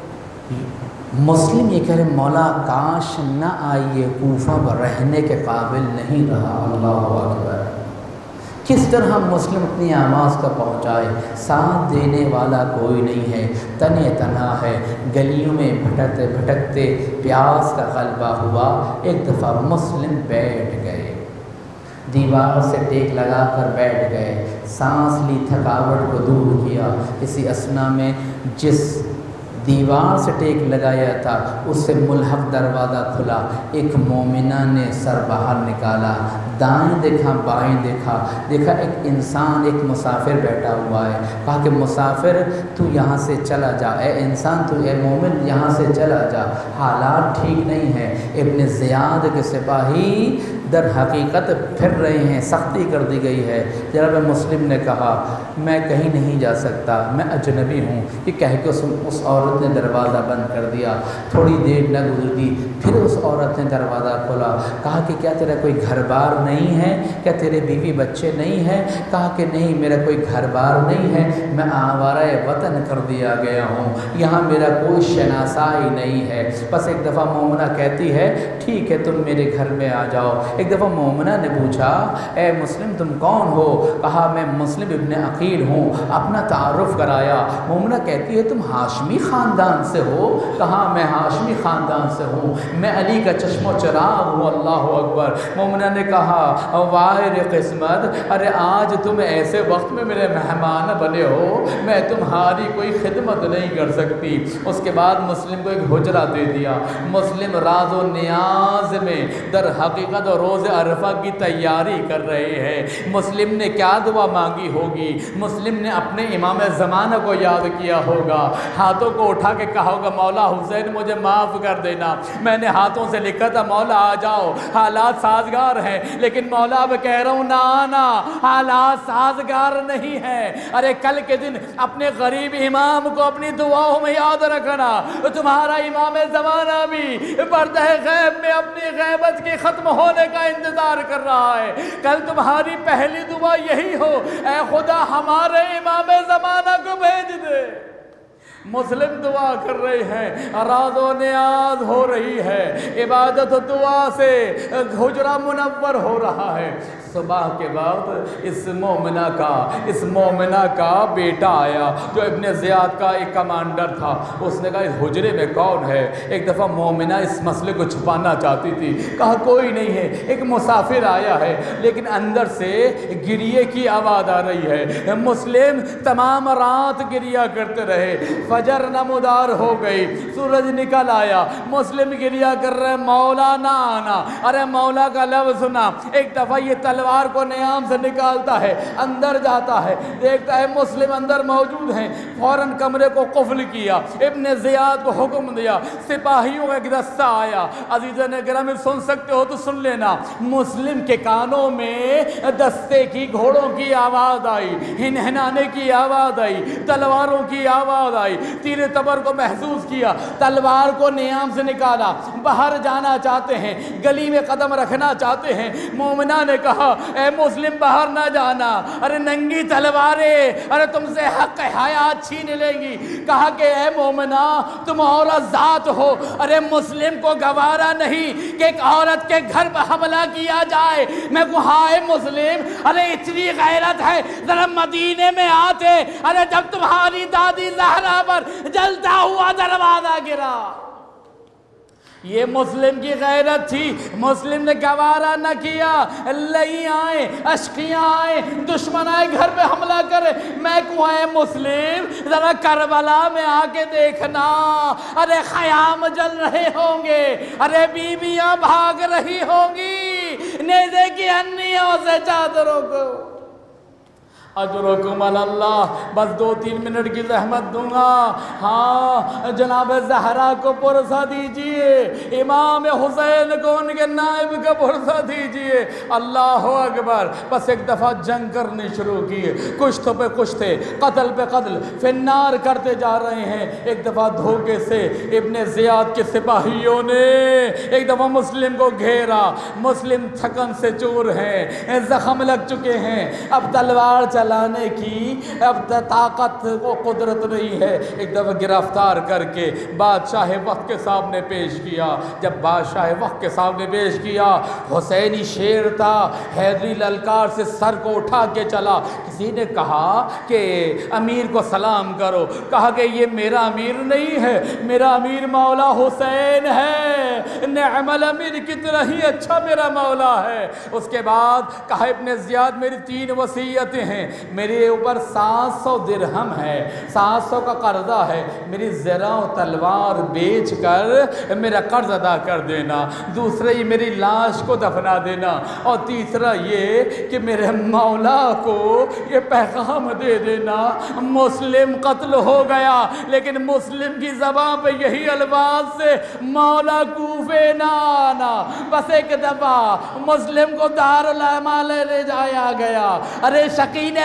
مسلم یہ کہہ رہے مولا کاش نہ آئیے، کوفہ پر رہنے کے قابل نہیں رہا۔ اللہ اکبر، کس طرح مسلم اپنی آواز کا پہنچائے؟ ساتھ دینے والا کوئی نہیں ہے، تنے تنہا ہے، گلیوں میں بھٹکتے بھٹکتے پیاس کا غلبہ ہوا۔ ایک دفعہ مسلم بیٹھ گئے، دیوار سے ٹیک لگا کر بیٹھ گئے، سانس لی، تھکاوٹ کو دور کیا۔ اسی اثنا میں جس دیوار سے ٹیک لگایا تھا اس سے ملحق دروازہ کھلا، ایک مومنہ نے سر باہر نکالا، دائیں دیکھا بائیں دیکھا، دیکھا ایک انسان، ایک مسافر بیٹھا ہوا ہے۔ کہا کہ مسافر تو یہاں سے چلا جا، اے انسان تو، اے مومن یہاں سے چلا جا، حالات ٹھیک نہیں ہیں۔ ابن زیاد کے سپاہی در حقیقت پھر رہے ہیں، سختی کر دی گئی ہے۔ جناب مسلم نے کہا میں کہیں نہیں جا سکتا، میں اجنبی ہوں، یہ کہہ کے اس, اس عورت عورت نے دروازہ بند کر دیا۔ تھوڑی دیر نہ گزری پھر اس عورت نے دروازہ کھولا، کہا کہ کیا تیرا کوئی گھر بار نہیں ہے؟ کیا تیرے بیوی بچے نہیں ہیں؟ کہا کہ نہیں، میرا کوئی گھر بار نہیں ہے، میں آوارہ وطن کر دیا گیا ہوں، یہاں میرا کوئی شناسائی نہیں ہے۔ بس ایک دفعہ مومنہ کہتی ہے ٹھیک ہے تم میرے گھر میں آ جاؤ۔ ایک دفعہ مومنہ نے پوچھا اے مسلم تم کون ہو؟ کہا میں مسلم ابن عقیل ہوں۔ اپنا تعارف کرایا۔ مومنہ کہتی ہے تم ہاشمی خاندان سے ہو؟ کہا میں ہاشمی خاندان سے ہوں، میں علی کا چشم و چراغ ہوں۔ اللہ اکبر۔ مومنہ نے کہا واہ قسمت، ارے آج تم ایسے وقت میں میرے مہمان بنے ہو، میں تمہاری کوئی خدمت نہیں کر سکتی۔ اس کے بعد مسلم کو ایک حجرہ دے دیا۔ مسلم راز و نیاز میں در حقیقت روز عرفہ کی تیاری کر رہے ہیں۔ مسلم نے کیا دعا مانگی ہوگی؟ مسلم نے اپنے امام زمانہ کو یاد کیا ہوگا، ہاتھوں کو اٹھا کے کہا ہوگا مولا حسین مجھے معاف کر دینا، میں نے ہاتھوں سے لکھا تھا مولا آ جاؤ، حالات سازگار ہیں، لیکن مولا اب کہہ رہا ہوں نہ آنا، حالات سازگار نہیں ہیں۔ ارے کل کے دن اپنے غریب امام کو اپنی دعاؤں میں یاد رکھنا، تمہارا امام زمانہ بھی پردہ غیب میں اپنی غیبت کے ختم ہونے کا انتظار کر رہا ہے۔ کل تمہاری پہلی دعا یہی ہو اے خدا ہمارے امام زمانہ کو بھیج دے۔ مسلم دعا کر رہے ہیں، راز و نیاز ہو رہی ہے، عبادت و دعا سے حجرہ منور ہو رہا ہے۔ صبح کے وقت اس مومنہ کا اس مومنہ کا بیٹا آیا جو ابن زیاد کا ایک کمانڈر تھا۔ اس نے کہا اس حجرے میں کون ہے؟ ایک دفعہ مومنہ اس مسئلے کو چھپانا چاہتی تھی، کہا کوئی نہیں ہے، ایک مسافر آیا ہے، لیکن اندر سے گریے کی آواز آ رہی ہے۔ مسلم تمام رات گریا کرتے رہے، فجر نمودار ہو گئی، سورج نکل آیا، مسلم گریا کر رہے مولا نہ آنا۔ ارے مولا کا لفظ سنا، ایک دفعہ یہ تلوار کو نیام سے نکالتا ہے، اندر جاتا ہے، دیکھتا ہے مسلم اندر موجود ہیں، فوراً کمرے کو قفل کیا، ابن زیاد کو حکم دیا، سپاہیوں کا ایک دستہ آیا۔ عزیزان گرامی سن سکتے ہو تو سن لینا، مسلم کے کانوں میں دستے کی گھوڑوں کی آواز آئی، ہنہنانے کی آواز آئی، تلواروں کی آواز آئی، تیر تبر کو محسوس کیا، تلوار کو نیام سے نکالا، باہر جانا چاہتے ہیں، گلی میں قدم رکھنا چاہتے ہیں۔ مومنہ نے کہا اے مسلم باہر نہ جانا، ارے ننگی تلواریں ارے تم سے حق حیات چھین لیں گی۔ کہا کہ اے مومنہ تم عورت ذات ہو، ارے مسلم کو گوارا نہیں کہ ایک عورت کے گھر پر حملہ کیا جائے۔ میں کو ہائے مسلم، ارے اتنی غیرت ہے ذرا مدینے میں آتے، ارے جب تمہاری دادی زہرا پر جلتا ہوا دروازہ گرا۔ یہ مسلم کی غیرت تھی، مسلم نے گوارا نہ کیا، لئی آئیں، اشقیاں آئیں، دشمن آئے گھر پہ حملہ کرے، میں کو ہے مسلم ذرا کربلا میں آ کے دیکھنا، ارے خیام جل رہے ہوں گے، ارے بیویاں بھاگ رہی ہوں گی نیزے کی انیوں سے چادروں کو۔ اجرکم اللہ، بس دو تین منٹ کی زحمت دوں گا۔ ہاں جناب زہرا کو پرسہ دیجئے، امام حسین کو ان کے نائب کا پرسہ دیجئے۔ اللہ اکبر۔ بس ایک دفعہ جنگ کرنی شروع کی، کشت پہ کشتے، قتل پہ قتل، فنار کرتے جا رہے ہیں۔ ایک دفعہ دھوکے سے ابن زیاد کے سپاہیوں نے ایک دفعہ مسلم کو گھیرا، مسلم تھکن سے چور ہیں، زخم لگ چکے ہیں، اب تلوار چلا لانے کی اب طاقت و قدرت نہیں ہے۔ ایک دفعہ گرفتار کر کے بادشاہ وقت کے سامنے پیش کیا۔ جب بادشاہ وقت کے سامنے پیش کیا، حسینی شیر تھا، حیدری للکار سے سر کو اٹھا کے چلا۔ کسی نے کہا کہ امیر کو سلام کرو، کہا کہ یہ میرا امیر نہیں ہے، میرا امیر مولا حسین ہے، نعم الامیر کتنا ہی اچھا میرا مولا ہے۔ اس کے بعد کہا ابن زیاد میری تین وصیتیں ہیں، میرے اوپر سات سو درہم ہے، سات سو کا قرضہ ہے، میری زرہ و تلوار بیچ کر میرا قرض ادا کر دینا، دوسرے یہ میری لاش کو دفنا دینا، اور تیسرا یہ کہ میرے مولا کو یہ پیغام دے دینا مسلم قتل ہو گیا، لیکن مسلم کی زبان پہ یہی الفاظ سے مولا کوفے نہ آنا۔ بس ایک دفعہ مسلم کو دار العمال لے جایا گیا۔ ارے شقین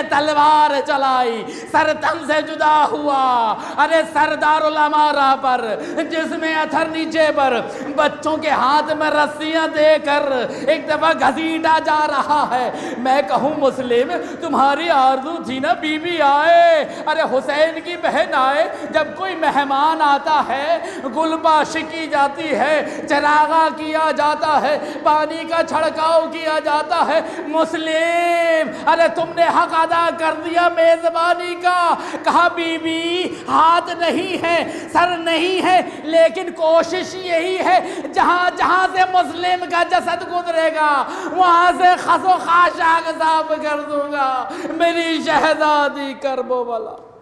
تلوار چلائی، سر تن سے جدا ہوا، ارے سردار الامارہ پر، جس میں اتھر نیچے پر بچوں کے ہاتھ میں رسیاں دے کر ایک دفعہ گھسیٹا جا رہا ہے۔ میں کہوں مسلم تمہاری آرزو تھی نا بی بی آئے، ارے حسین کی بہن آئے، جب کوئی مہمان آتا ہے گل پاشی کی جاتی ہے، چراغاں کیا جاتا ہے، پانی کا چھڑکاؤ کیا جاتا ہے۔ مسلم ارے تم نے حق ادا کر دیا میزبانی کا، کہا بی بی ہاتھ نہیں ہے، سر نہیں ہے، لیکن کوشش یہی ہے جہاں جہاں سے مسلم کا جسد گزرے گا وہاں سے خس و خاشاک صاف کر دوں گا، میری شہزادی کربو والا۔